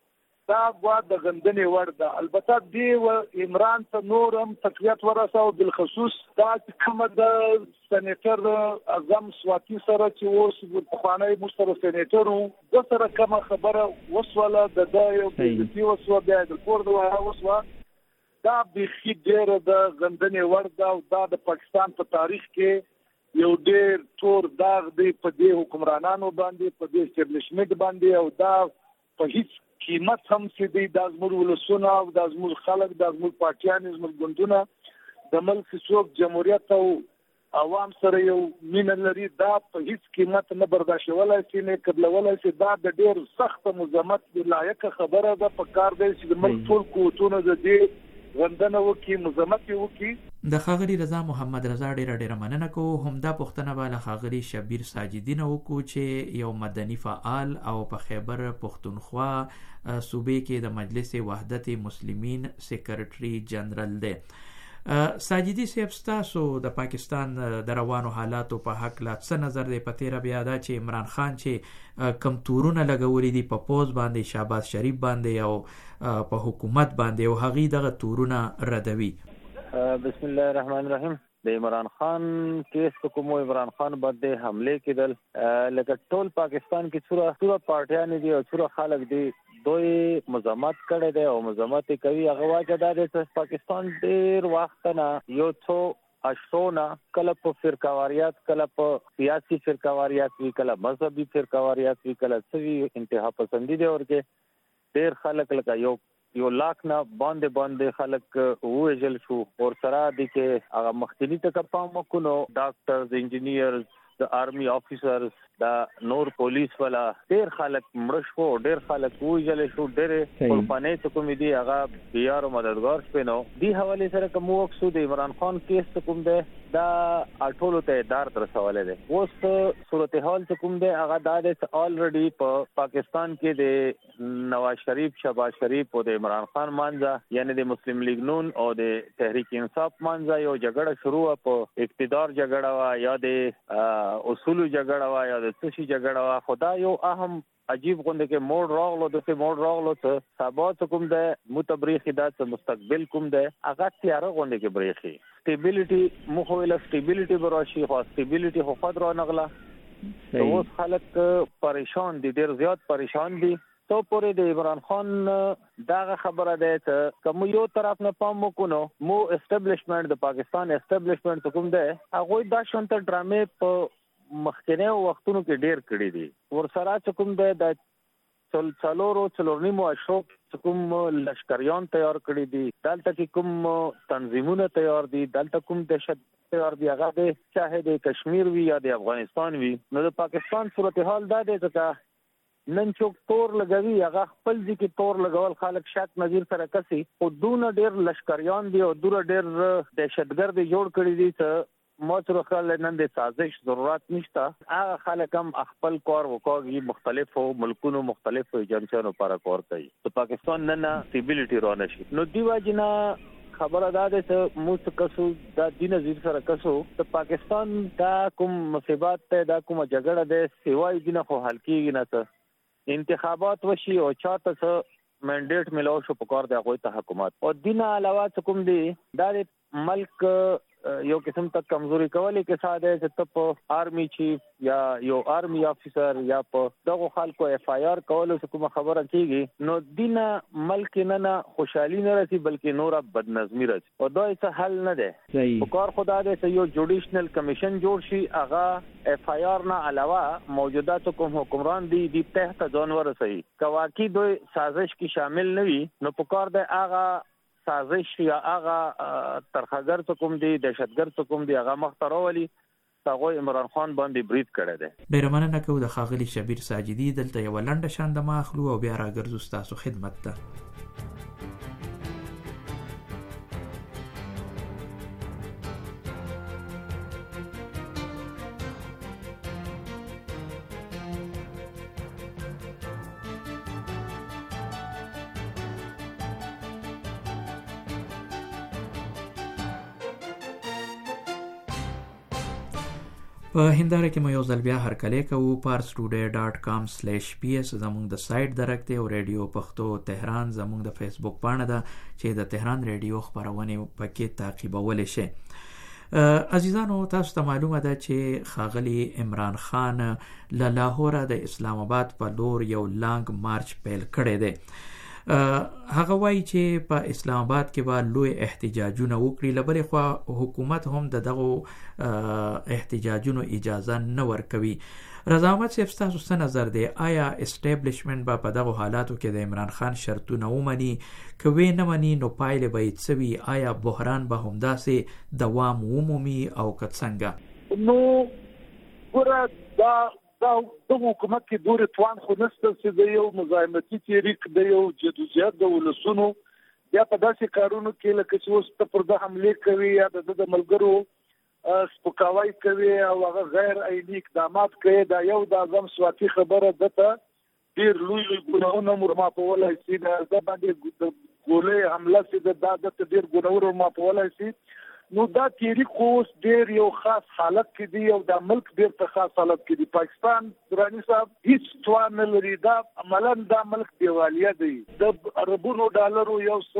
دا د غندنې وړ ده. البته دی عمران ته نور هم تقویت ورساو، بالخصوص دا کومه د سېنیټر اعظم سواتی سره چې اوس پخوانی مشترک سېنیټر وو، د سره کومه خبره وسوله د یو بیزتي وسوه، بیا د کور د وسوه، دا بیخي ډېره د غندنې وړ ده او دا د پاکستان په تاریخ کې یو ډېر تور داغ دی په دې حکمرانانو باندې، په دې اسټابلیشمنټ باندې، او دا په هیڅ قیمت هم چې دی دا زموږ ولسونه او دا زموږ خلک، دا زموږ پارټیان، زموږ ګوندونه د ملک څوک جمهوریت او عوام سره یو مینه لري، دا په هیڅ قیمت نه برداشتولی شي، نه قبلولی شي. دا د ډېر سخت مزاحمت لایقه خبره ده. په کار دی چې د ملک ټول قوتونه د دې غندنه وکړي، مزاحمت یې وکړي. د ښاغلي رضا محمد رضا ډیره مننه کوو. همدا پوښتنه به له ښاغلي شبیر ساجدي نه وکړو چې یو مدني فعال او په خیبر پښتونخوا صوبې کې د مجلس وحدت مسلمین سیکرټري جنرال دی. ساجدي صاحب، ستاسو د پاکستان د روانو حالاتو په حق لا څه نظر دی؟ په تیره بیا دا چې عمران خان چې کم تورونه لګولي دي په پوز باندې، شهباز شریف باندې او په حکومت باندې، او هغې دغه تورونه ردوي. بسم الله الرحمن الرحیم. د عمران خان کیس کوم عمران خان باندې حمله کېدل، لکه ټول پاکستان کې څوره پارټیان دي او څوره خلک دي، دوی مزاحمت کړی دی او مزاحمت کوي. هغه واجه دا دی چې پاکستان ډېر وخت نه یو څو اشرونه کله په فرقواریات، کله په سیاسي فرقواریات وی، کله مذهبي فرقواریات وی، کله سوي انتها پسندي دی، اور کې ډېر خلک لکه یو لاک نه باندې خلک ووژل شو. اور سره دي کې هغه مخکني ته پام وکړو، ډاکټرز، انجینیرز، د آرمی افیسرز، د نور پولیس والا، ډېر خلک مړ شو، ډېر خلک ووژل شو، ډېر قربانۍ ته کوم دي هغه بیار او مددگار شپنو. دی حواله سره کوم وکسو د عمران خان کیس کوم دی دا اټولو ته ادار تر سواله دی. اوس صورتحال کوم دی هغه دا دی چې الریډي په پاکستان کې د نواز شریف، شهباز شریف او د عمران خان مانځه، یعنی د مسلم لیگ نون او د تحریک انصاف مانځه یو جګړه شروع په اقتدار جګړه وا، یا د اصول جګړه وا، یا د څه جګړه وا. خدا یو اهم عجیب غونډه کې موډ راغلو، د څه موډ راغلو ته سبا کوم ده متبریخي دا ته مستقبل کوم ده هغه تیار غونډه کې بریخي. سټیبیلیټي مخ ویل سټیبیلیټي براشي، خو سټیبیلیټي خو خود را نغله. اوس خلک پریشان دي، ډېر زیات پریشان دي. تو پورې د عمران خان داغه خبره ده چې کوم یو طرف نه پام وکړو، مو اسټابلیشمنت د پاکستان اسټابلیشمنت کوم ده هغه دا شونته ډرامې په مخکنه وختونو کې ډېر کړی دي. ور سره کوم ده د څلورنیمو اشرو کوم لشکریان تیار کړی دي، دلته کې کوم تنظیمونه تیار دي، دلته کوم دهشت تیار دي، هغه د چاهه د کشمیر وی یا د افغانستان وی. نو د پاکستان صورتحال دا دی چې نن څوک تور لګوي، هغه خپل ځکه تور لګول خلک شک نظیر سره کسي، او دونه ډېر لشکریان دي او دونه ډېر دهشتګرد جوړ کړی دي چې ما سره خل نن د سازش ضرورت نشته. هغه خلک هم خپل کار وکړي، مختلفو ملکونو مختلفو ایجنسیانو لپاره کار کوي. په پاکستان نه سټیبیلیټي رانه شي. نو دی واجنه خبره دا ده چې موږ کسو دا دین زیر سره کسو ته پاکستان دا کوم مصیبت ته، دا کوم جګړه ده، سیوای دینه خو حل کیږي نه. ته انتخابات وشي او چاته څه منډیټ ملو شو په کار دی هغه ته حکومت او دینه علاوه کوم دی دا ملک یو قسم ته کمزوري کولې کې ساده چې ته په آرمی چیف یا یو آرمی افیسر یا په دغه خلکو اف آی آر کولو څه کوم خبره کیږي، نو دینه ملک نه خوشحالي نه رسي بلکې نور بدنظمی رسي او دا څه حل نه ده. په کار خدا دې چې یو جوډیشنل کمیشن جوړ شي، هغه اف آی آر نه علاوه موجوده کوم حکمران دي د تحت ځان ورسي کواکی دوی سازش کې شامل نه وي، نو په کار دې هغه سازش یا هغه ترخګر څه کوم دي، دهشتګر څه کوم دي، هغه مخترولي هغه عمران خان باندې بریټ کړی دی. ډیره مننه کوم د ښاغلي شبیر ساجدي. دلته یو لنډه شاندمه اخلو او بیا راګرځو ستاسو خدمت ته. په هنداره کې مو یو ځل بیا هرکلی کوو. parstoday.com/ps زموږ د سایټ درک دی او ریډیو پښتو تهران زموږ د فیسبوک پاڼه ده چې د تهران ریډیو خبرونه پکې تعقیبولی شي. عزیزانو تاسو ته معلومه ده چې ښاغلي عمران خان له لاهوره د اسلام آباد په لور یو لانګ مارچ پیل کړی دی. هغه وایي چې په اسلام آباد کې به لوی احتجاجونه وکړي، له بلې خوا حکومت هم د دغو احتجاجونو اجازه نه ورکوي. رضا احمد صاحب ستاسو څه نظر دی؟ آیا اسټیبلیشمنټ به په دغو حالاتو کې د عمران خان شرطونه ومني؟ که وی نه مني نو پایلې به یې څه وي؟ آیا بحران به همداسې دوام ومومي او که څنګه؟ نو ګوره دا حکومت کې دورې توان خو نشته چې د یو مزاحمتي تحریک د یو جدوجہد د ولسونو یا په داسې کارونو کې لکه چې اوس ته پر ده حملې کوي یا د ملګرو سپکاوی کوي او هغه غیر عیني اقدامات کوي. دا یو د اعظم سواتی خبره ده ته ډېر لوی ګناهونه مرماپولی شي. د باندې ګولۍ حمله چې د ډېر ګناهونه مرماپولی شي. نو دا تحریک اوس ډېر یو خاص حالت کې دی او دا ملک ډېر په خاص حالت کې دی. پاکستان دراني صاحب هیڅ توان نه لري. دا عملاً دا ملک دیوالیه دی. د اربونو ډالرو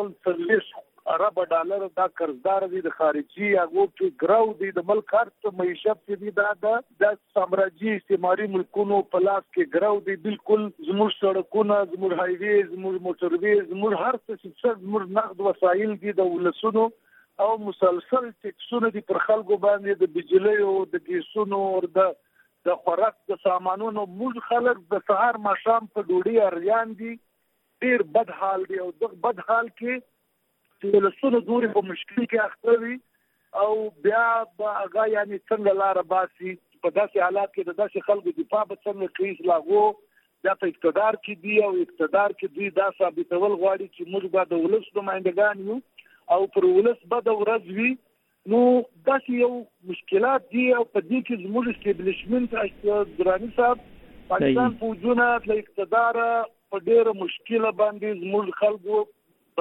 140 ارب ډالر دا قرضدار دي د خارجي هغو کې ګراو دي. د ملک هر څه معیشت کې دي دا سامراجي استعماري ملکونو په لاس کې ګراو دي. بالکل زموږ سړکونه، زموږ هایوې، زموږ موټروې، زموږ هر څه چې زموږ نقد وسایل دي د ولسونو او مسلسل ټیکسونه دي پر خلکو باندې د بجلی او د ګیسونو او د خوراک د سامانونو. موږ خلک د سهار ماښام په ډوډۍ اریان دي. ډېر بد حال دی او د بد حال کې چې ولسونو دورې په مشکل کې اخته وي او بیا به هغه یعنې څنګه لاره باسي. په داسې حالات کې د داسې خلکو دفاع به څنګه کوي چې هغو بیا په اقتدار کې دي او اقتدار کې دوی دا ثابتول غواړي چې موږ به د ولس نمایندګان یو او پر ولس بده ورځ وي. نو داسې یو مشکلات دي او په دې کې زموږ اسټیبلیشمنټ دراني صاحب پاکستان فوجونه له اقتداره په ډېره مشکله باندې زموږ خلکو په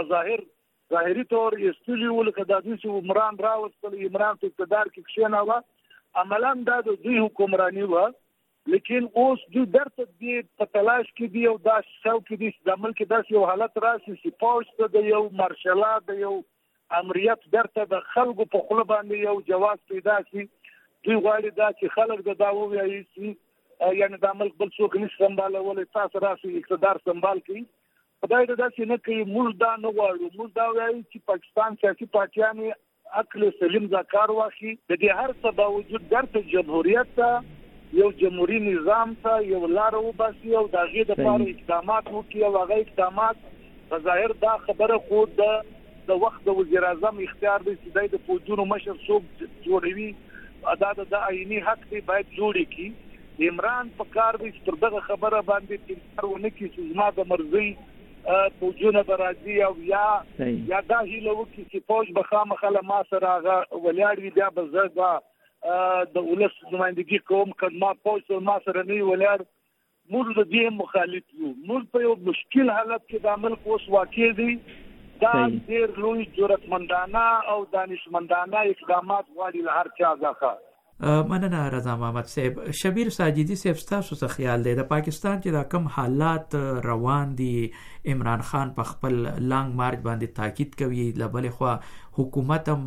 ظاهري طور ایستلي وو. لکه دا دوی چې عمران راوستل، عمران په اقتدار کې کښېناوه، عملاً دا د دوی حکمراني وه. لیکن اوس دوی درته دې په تلاش کې دي او دا شوق کې دي چې د عمل کې داسې یو حالت راشي چې فوج ته د یو مارشلا د یو امریت درته د خلکو په خوله باندې یو جواز پیدا شي. دوی غواړي دا چې خلک د دا ووایي چې یعنې دا ملک بل څوک نشي سمبالولی، تاسو راشئ اقتدار سمبال کړئ. خدای دې داسې نه کوي. موږ دا نه غواړو. موږ دا وایو چې پاکستان سیاسي پارټیان عقل سلیم ځا کار واخلي. د دې هر څه باوجود درته جمهوریت ته یو جمهوریت نظام ته یو لاره وباسي او د هغې دپاره اقدامات وکړي او هغه اقدامات په ظاهر دا خبره خو د وخت د وزیر اعظم اختیار دی چې دی د فوجونو مشر څوک جوړوي. دا د عیني حق دی باید جوړ کړي. عمران په کار دی چې پر دغه خبره باندې ټینګار ونه کړي چې زما د مرضۍ فوجونه به راځي او یا دا هیله وکړي چې فوج به خامخا له ما سره هغه ولاړ وي. بیا به زه د ولس نمایندګي کوم که ما فوج ما سره نه وي ولاړ. موږ د دې مخالف یو. موږ په یو مشکل حالت کې د ملک اوس واقع دی. دا ډېر لوی جرأتمندانه او دانشمندانه اقدامات غواړي له هر چا څخه. مننه رضا محمد صاحب. شبیر ساجدي صاحب ستاسو څه خیال دی د پاکستان چې دا کم حالات روان دي؟ عمران خان په خپل لانګ مارچ باندې تاکید کوي، له بلې خوا حکومت هم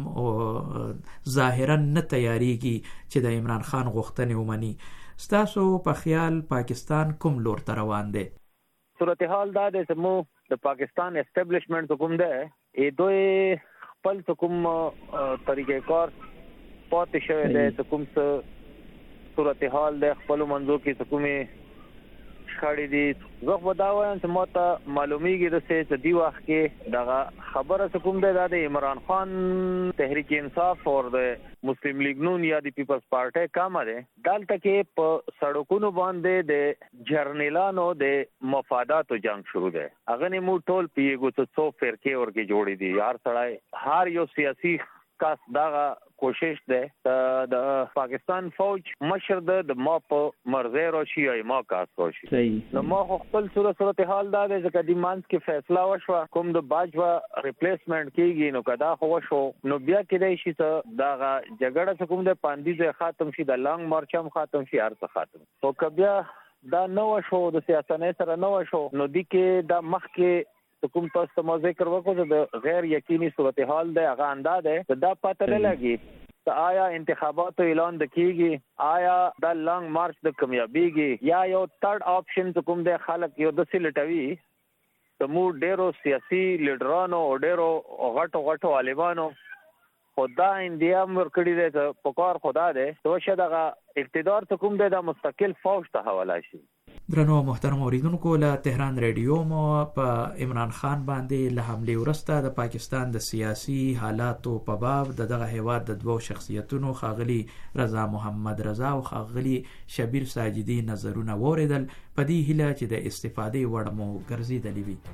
ظاهرا نه تیاریږي چې د عمران خان غوښتنې ومني. ستاسو په خیال پاکستان کوم لور ته روان دی؟ صورتحال دا دی چې مو د پاکستان اسټیبلیشمنټ کوم دی دوی خپل کوم طریقې کار پاتې شوی دی چې کوم څه صورتحال دی خپلو منځو کې چې کومې شخړې دي. زه خو دا وایم چې ما ته معلومیږي داسې چې دې وخت کې دغه خبره چې کوم دی دا د عمران خان تحریک انصاف او د مسلم لیگ نون یا د پیپلز پارټۍ کامه دی. دلته کې په سړکونو باندې د جرنیلانو د مفاداتو جنگ شروع دی. هغه نه مو ټول پیږو چې څو فرقې ورکې جوړې دي. هر سړی هر یو سیاسي کاس دا کوشش ده د پاکستان فوج مشر د ما په مرزه راشي یا ما کاس راشي نو ما خپل صورت حال دا ده چې د مانس کې فیصله وشو کوم د باجوا ریپلیسمنٹ کیږي نو کدا خو وشو نو بیا کېدای شي ته دا جګړه کوم د پاندیزه ختم شي د لانګ مارچ هم ختم شي ارڅ ختم او کبیا دا نو شو د سیاستنه سره نو شو نو د کې دا مخ کې کوم تاسو ته ذکر وکړو د غیر یقیني صورتحال ده هغه انداز ده دا پته نه لګي آیا انتخابات اعلان د کیږي آیا د لانګ مارچ د کامیابیږي یا یو تھرد آپشن کوم د خلک یو د سلټوي ته مو ډیرو سیاسي لیډرانو او ډیرو غټو عالمانو خدا انډیا مرکړی ده په کار خدا ده توشه دغه اقتدار ته کوم د مستقل فوج ته حواله شي. درنو محترم اوریدونکو له تهران رادیو مو په عمران خان باندې له حمله ورسته د پاکستان د سیاسي حالاتو په باب دغه هیواد د دوو شخصیتونو خاغلی رضا محمد رضا او خاغلی شبیر ساجدی نظرونه وریدل په دې هیله چې د استفادې وړ مو ګرځیدلی وي.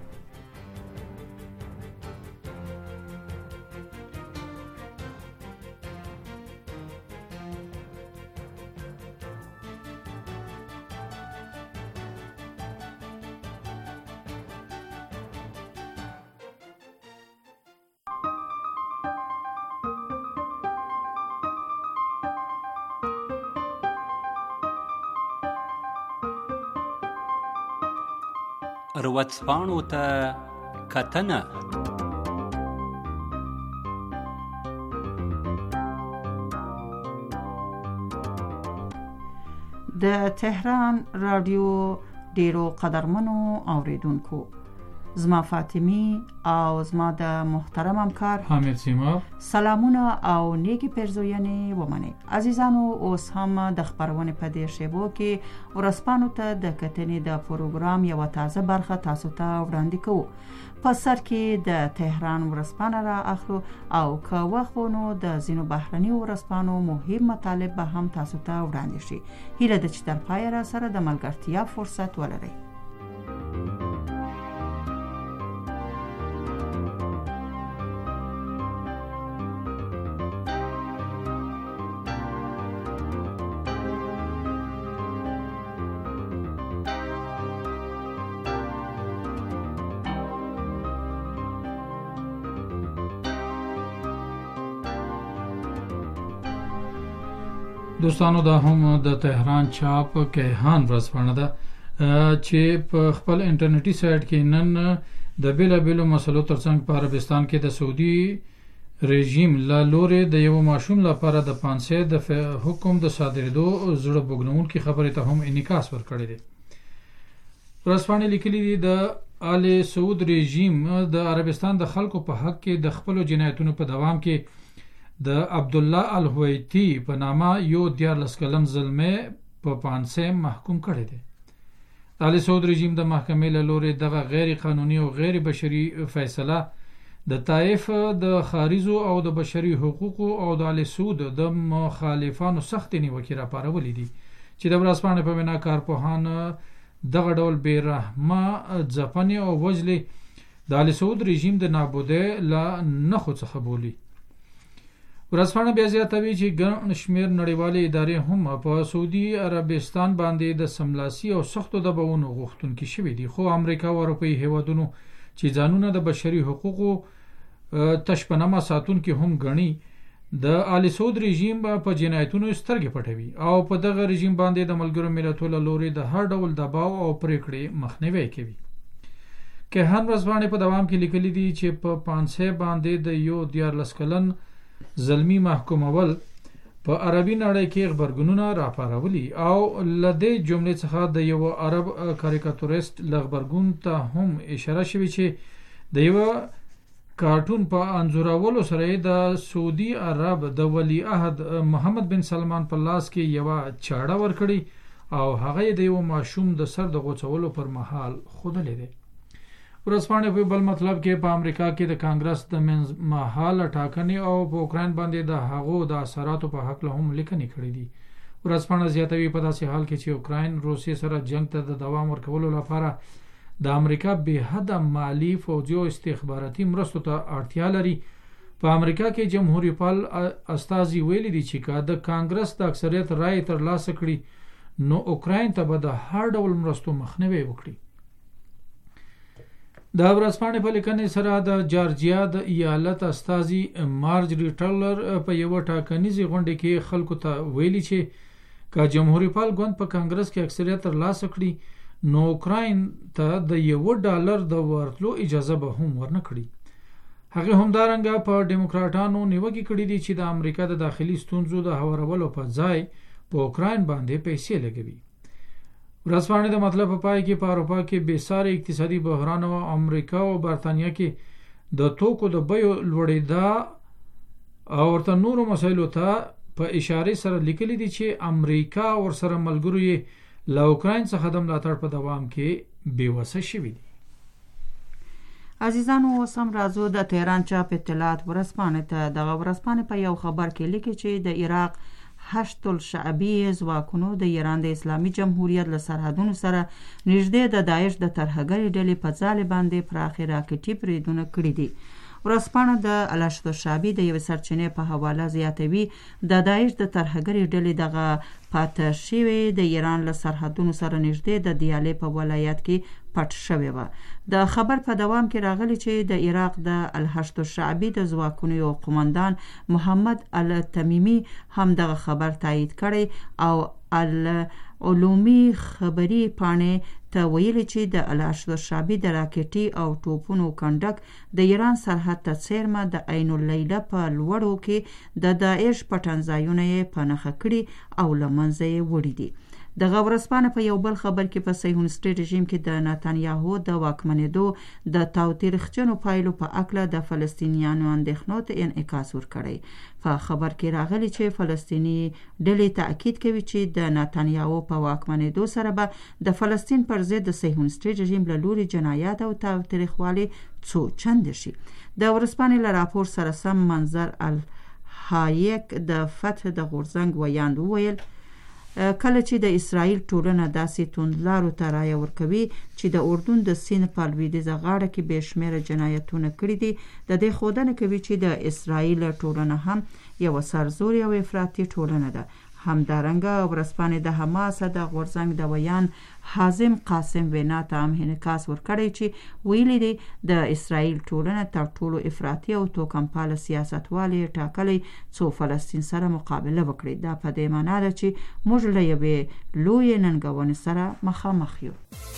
ورځپاڼو ته کتنه د تهران رادیو ډیرو قدرمنو اوریدونکو زما فاطمی او زما د محترم همکار حامد سیما سلامونه او نیکی پرزوینې ومني. عزیزانو اوس هم د خبرونه په دې شیبو کې ورځپاڼو ته د کتنې د پروګرام یو تازه برخه تاسو ته وړاندې کوو. په سر کې د تهران ورځپاڼه را اخلو او که وخونو د زینو بهرني ورځپاڼو مهم مطالب به هم تاسو ته وړاندې شي. هیله ده چې تر پای را سره د ملګرتیا فرصت ولرئ. دوستانو دا هم د تهران چاپ کیهان ورځپاڼه ده چې په خپل انټرنیټي سایت کې نن د بیلابیلو مسلو ترڅنګ په عربستان کې د سعودي رژیم له لورې د یو ماشوم لپاره د 500 د حکم د صادرېدو زړه بوږنونکي خبرې ته هم انعکاس ورکړی دی. ورځپاڼې لیکلي دي د آل سعود رژیم د عربستان د خلکو په حق کې د خپلو جنایتونو په دوام کې د عبد الله الهویتی په نامه یو 14 کلن زلمی په 500 محکوم کړی دی. آل سعود رژیم د محکمې له لورې دغه غیر قانوني او غیر بشري فیصله د طائف د خارجو او د بشري حقوقو او د آل سعود د مخالفانو سخت نیوکې راپارولې دي چې د ورځپاڼې په وینا کارپوهان دغه ډول بې رحمه ځپنې او وژلې د آل سعود رژیم د نابودۍ له نښو څخه بولي. ورځپاڼه بیا زیاتوي چې ګڼ شمېر نړیوالې ادارې هم په سعودي عربستان باندې د سملاسي او سختو دباونو غوښتونکي شوي دي، خو امریکا او اروپایي هیوادونو چې ځانونه د بشري حقوقو تشپنامه ساتونکي هم ګڼي د آل سعود رژیم په جنایتونو سترګې پټوي او په دغه رژیم باندې د ملګرو ملتونو له لورې د هر ډول دباو او پریکړې مخنیوی کوي. کیهان ورځپاڼې په دوام کې لیکلي دي چې په 500 باندې د یو 14 کلن زلمی محکومول په عربي نړۍ کې خبرګونونه راپارولي او لدې جملې څخه د یو عرب کاریکاتوریست لغبرګون ته هم اشاره شوی چې د یو کارټون په انځورولو سره د سعودي عرب د ولی عهد محمد بن سلمان په لاس کې یو چاړه ورکړي او هغه د یو ماشوم د سر د غوڅولو پر مهال خودلې ده. ورځپاڼې په بل مطلب کې په امریکا کې د کانګرس د منځمهاله ټاکنې او په اوکراین باندې د هغو د اثراتو په حق له هم لیکنې کړې دي. ورځپاڼه زیاتوي په داسې حال کې چې اوکراین روسیې سره جنگ ته د دوام ورکولو لپاره د امریکا بې حده مالی فوجي او استخباراتي مرستو ته اړتیا لري، په امریکا کې جمهوریت پال استازي ویلي دي چې که د کانګرس د اکثریت رائے ترلاسه کړي نو اوکراین ته به د هر ډول مرستو مخنیوي وکړي. د ورځپاڼې په لیکنې سره د جارجیا د ایالت استازي مارجری ټرلر په یو ټاکنیزې غونډه کې خلکو ته ویلي چې که جمهوریت پال ګوند په کانګرس کې اکثریت ترلاسه کړي نو اوکراین ته د $1 د ورتلو اجازه به هم ورنه کړي. هغه همدارنګه په ډیموکراټانو نیوکه کړې دي چې د امریکا د داخلي ستونزو د هوارولو په ځای په اوکراین باندې پیسې لګوي. ورځپاڼې د مطلب په پای کې په اروپا کې بې ساري اقتصادي بحران او امریکا او برتانیا کې د توکو د بیو لوړېدا او ورته نورو مسایلو ته په اشاره سره لیکلي دي چې امریکا ورسره ملګرو یې له اوکراین څخه د ملاتړ په دوام کې بېوسه شوي دي. عزیزانو اوس هم راځو د تهران چاپ اطلاعات ورځپاڼې ته. دغه ورځپاڼې په یو خبر کې لیکي چې د عراق حشد الشعبي ځواکونو د ایران د اسلامي جمهوریت له سرحدونو سره نږدې د داعش د ترهګرې ډلې په ځالې باندې پراخې راکټي بریدونه کړي دي. ورځپاڼه د الحشد الشعبي د یوې سرچینې په حواله زیاتوي د داعش د ترهګرې ډلې دغه پاتې شوی د ایران له سرحدونو سره نږدې د دیالې په ولایت کې پټ شوی و. د خبر په دوام کې راغلی چې د عراق د الحشد الشعبي د ځواکونو یو قومندان محمد التمیمی هم دغه خبر تایید کړی او العلومي خبري پاڼې ته ویلي چې د الحشد الشعبي د راکټي او توپونو کنډک د ایران سرحد ته څیرمه د عین اللیله په لوړو کې د داعش پټنځایونه یې په نښه کړي او له منځه یې وړي دي. دغه ورځپاڼه په یو بل خبر کې په صهیونیستي رژیم کې د نتانیاهو د واکمنېدو د تاوتریخجنو پایلو په اړه د فلسطینیانو اندېښنو ته انعکاس ورکړی. په خبر کې راغلی چې فلسطیني ډلې تاکید کوي چې د نتانیاهو په واکمنېدو سره به د فلسطین پر ضد د صهیونیستي رژیم له لوري جنایات او تاوتریخوالي څو چنده شي. د ورځپاڼې له راپور سره سم منظر الحایک د فتح د غورځنګ ویاند وویل کله چې د اسرائیل ټولنه داسې توندلارو ته رایه ورکوي چې د اردن د سیند په لویدیځه غاړه کې بې شمېره جنایتونه کړي دي، د دې ښودنه کوي چې د اسرائیل ټولنه هم یوه سرزوري او افراطي ټولنه ده. همدارنګه ورځپاڼې د حماس د غورځنګ د ویان حازم قاسم وینا ته هم انعکاس ورکړی چې ویلي دی د اسرائیل ټولنه تر ټولو افراطي او توکمپاله سیاستوالې ټاکلی څو فلسطین سره مقابله وکړي. دا په دې معنا ده چې موږ له یوې لویې ننګونې سره مخامخ یو.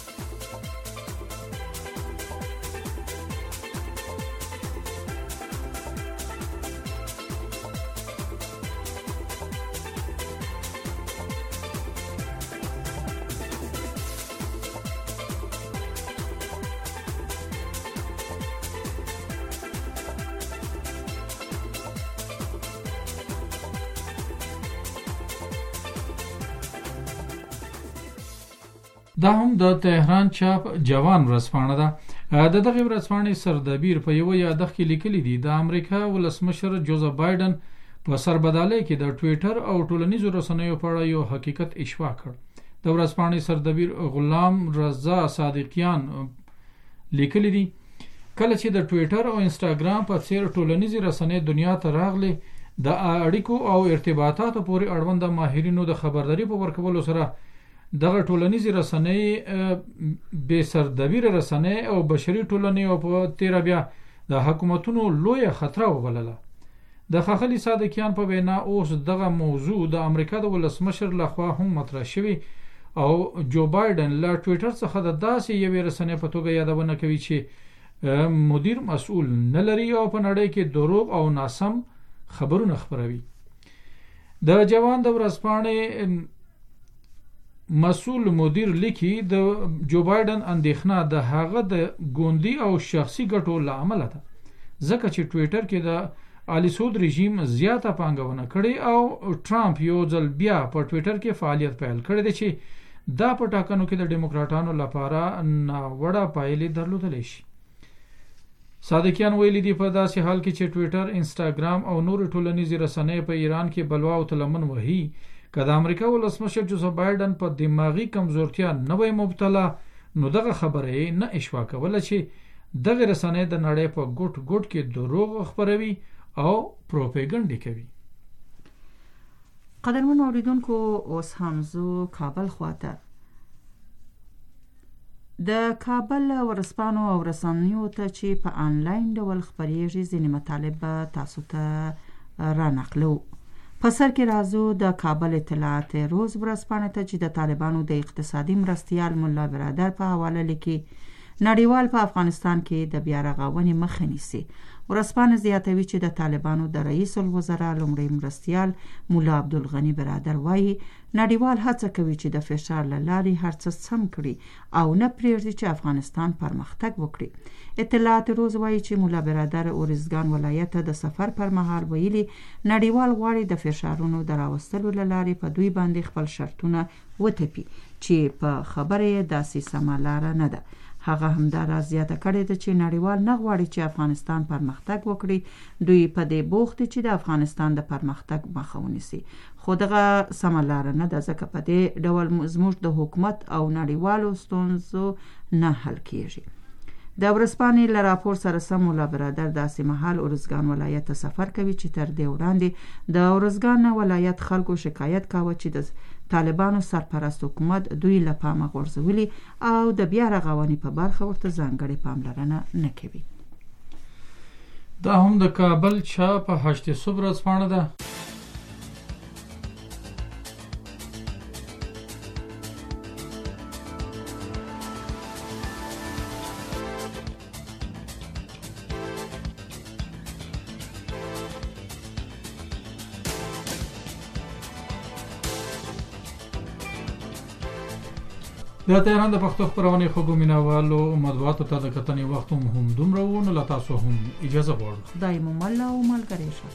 دا هم د تهران چاپ جوان ورځپاڼه ده. د دغه ورځپاڼې سردبیر په یو یادښت کې لیکلي دي د امریکا ولسمشر جوزف بایدن په سربدالۍ کې د ټویټر او ټولنیزو رسنیو په اړه یو حقیقت اشاعه کړ. د ورځپاڼې سردبیر غلام رضا صادقیان لیکلي دي کله چې د ټویټر او انسټاګرام په څیر ټولنیزې رسنۍ دنیا ته راغلي د اړیکو او ارتباطاتو پورې اړوند ماهرینو د خبرداري په ورکولو سره دغه ټولنیزې رسنۍ بې سردبیره رسنۍ او بشري ټولنې او په تیره بیا د حکومتونو لویه خطره وبلله. د ښاغلي صادقیان په وینا اوس دغه موضوع د امریکا د ولسمشر لخوا هم مطرح شوی او جو بایدن له ټویټر څخه د داسې یوې رسنۍ په توګه یادونه کوي چې مدیر مسؤل نه لري او په نړۍ کې دروغ او ناسم خبرونه خپروي. د جوان د ورځپاڼې مسؤل مدیر لیکي د جو بایدن اندېښنه د هغه د ګوندي او شخصي ګټو له امله ده ځکه چې ټویټر کې د آلی سعود رژیم زیاته پانګونه کړې او ټرامپ یو ځل بیا په ټویټر کې فعالیت پیل کړی دی چې دا په ټاکنو کې د ډیموکراټانو لپاره ناوړه پایلې درلودلی شي. صادقیان ویلي دي په داسې حال کې چې ټویټر، انسټاګرام او نور ټولنیزې رسنۍ په ایران کې بلوا او تلمن وهي که د امریکا ولسمشر جوزف بایدن په دماغي کمزورتیا نه وای مبتلا نو دغه خبره یې نه اشوا کوله چې دغه رسنۍ د نړۍ په ګوټ ګوټ کې دروغ خپروي او پروپاګاندا کوي. قدرمن اوریدونکو، اوس هم زه کابل خواته د کابل ورسپانو او رسنیو ته چې په آنلاین ډول خپریږي ځینې مطالب تاسو ته را نقلو. په سر کې راځو د کابل اطلاعات روز ورسپانه ته چې د طالبانو د اقتصادي مرستیال مولا برادر په حواله لیکي نړیوال په افغانستان کې د بیا رغونې مخه نیسي. ورسپانه زیاتوي چې د طالبانو د رئیس الوزرا لومړی مرستیال مولا عبدالغني برادر وایي نړیوال هڅه کوي چې د فشار له لارې هر څه سم کړي او نه پرېږدي چې افغانستان پرمختګ وکړي. اطلاعات روز وایي چې مولا برادر اورزګان ولایت ته د سفر پر مهال ویلي نړیوال غواړي د فشارونو د راوستلو له لارې په دوی باندې خپل شرطونه وتپي چې په خبره یې داسې سمه لاره نه ده. هغه همدارا زیاته کړې ده چې نړیوال نه غواړي چې افغانستان پرمختګ وکړي. دوی په دې بوخت چې د افغانستان د پرمختګ مخه ونیسي، خو دغه سمه لاره نه ده، ځکه په دې ډول زموږ د حکومت او نړیوالو ستونزو نه حل کیږي. د ورسپانې له راپور سره سم مولا برادر داسې مهال ارزګان ولایت ته سفر کوي چې تر دې وړاندې د ارزګان ولایت خلکو شکایت کاوه چې د طالبانو سرپرست حکومت دوی له پامه غورځولي او د بیا رغونې په برخه ورته ځانګړې پاملرنه نه کوي. دا هم د کابل چاپ 8 صبح ورځپاڼه ده. د تهران د پښتو خبرونې خوږو مینوالو مطبوعاتو ته د کتنې وخت هم دومره و، نو له تاسو هم اجازه غواړو. خدای مو مل او ملګری شه.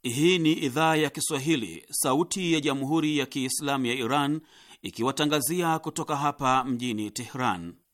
Hii ni idhaa ya Kiswahili, sauti ya Jamhuri ya Kiislamu ya Iran, ikiwatangazia kutoka hapa mjini Tehran.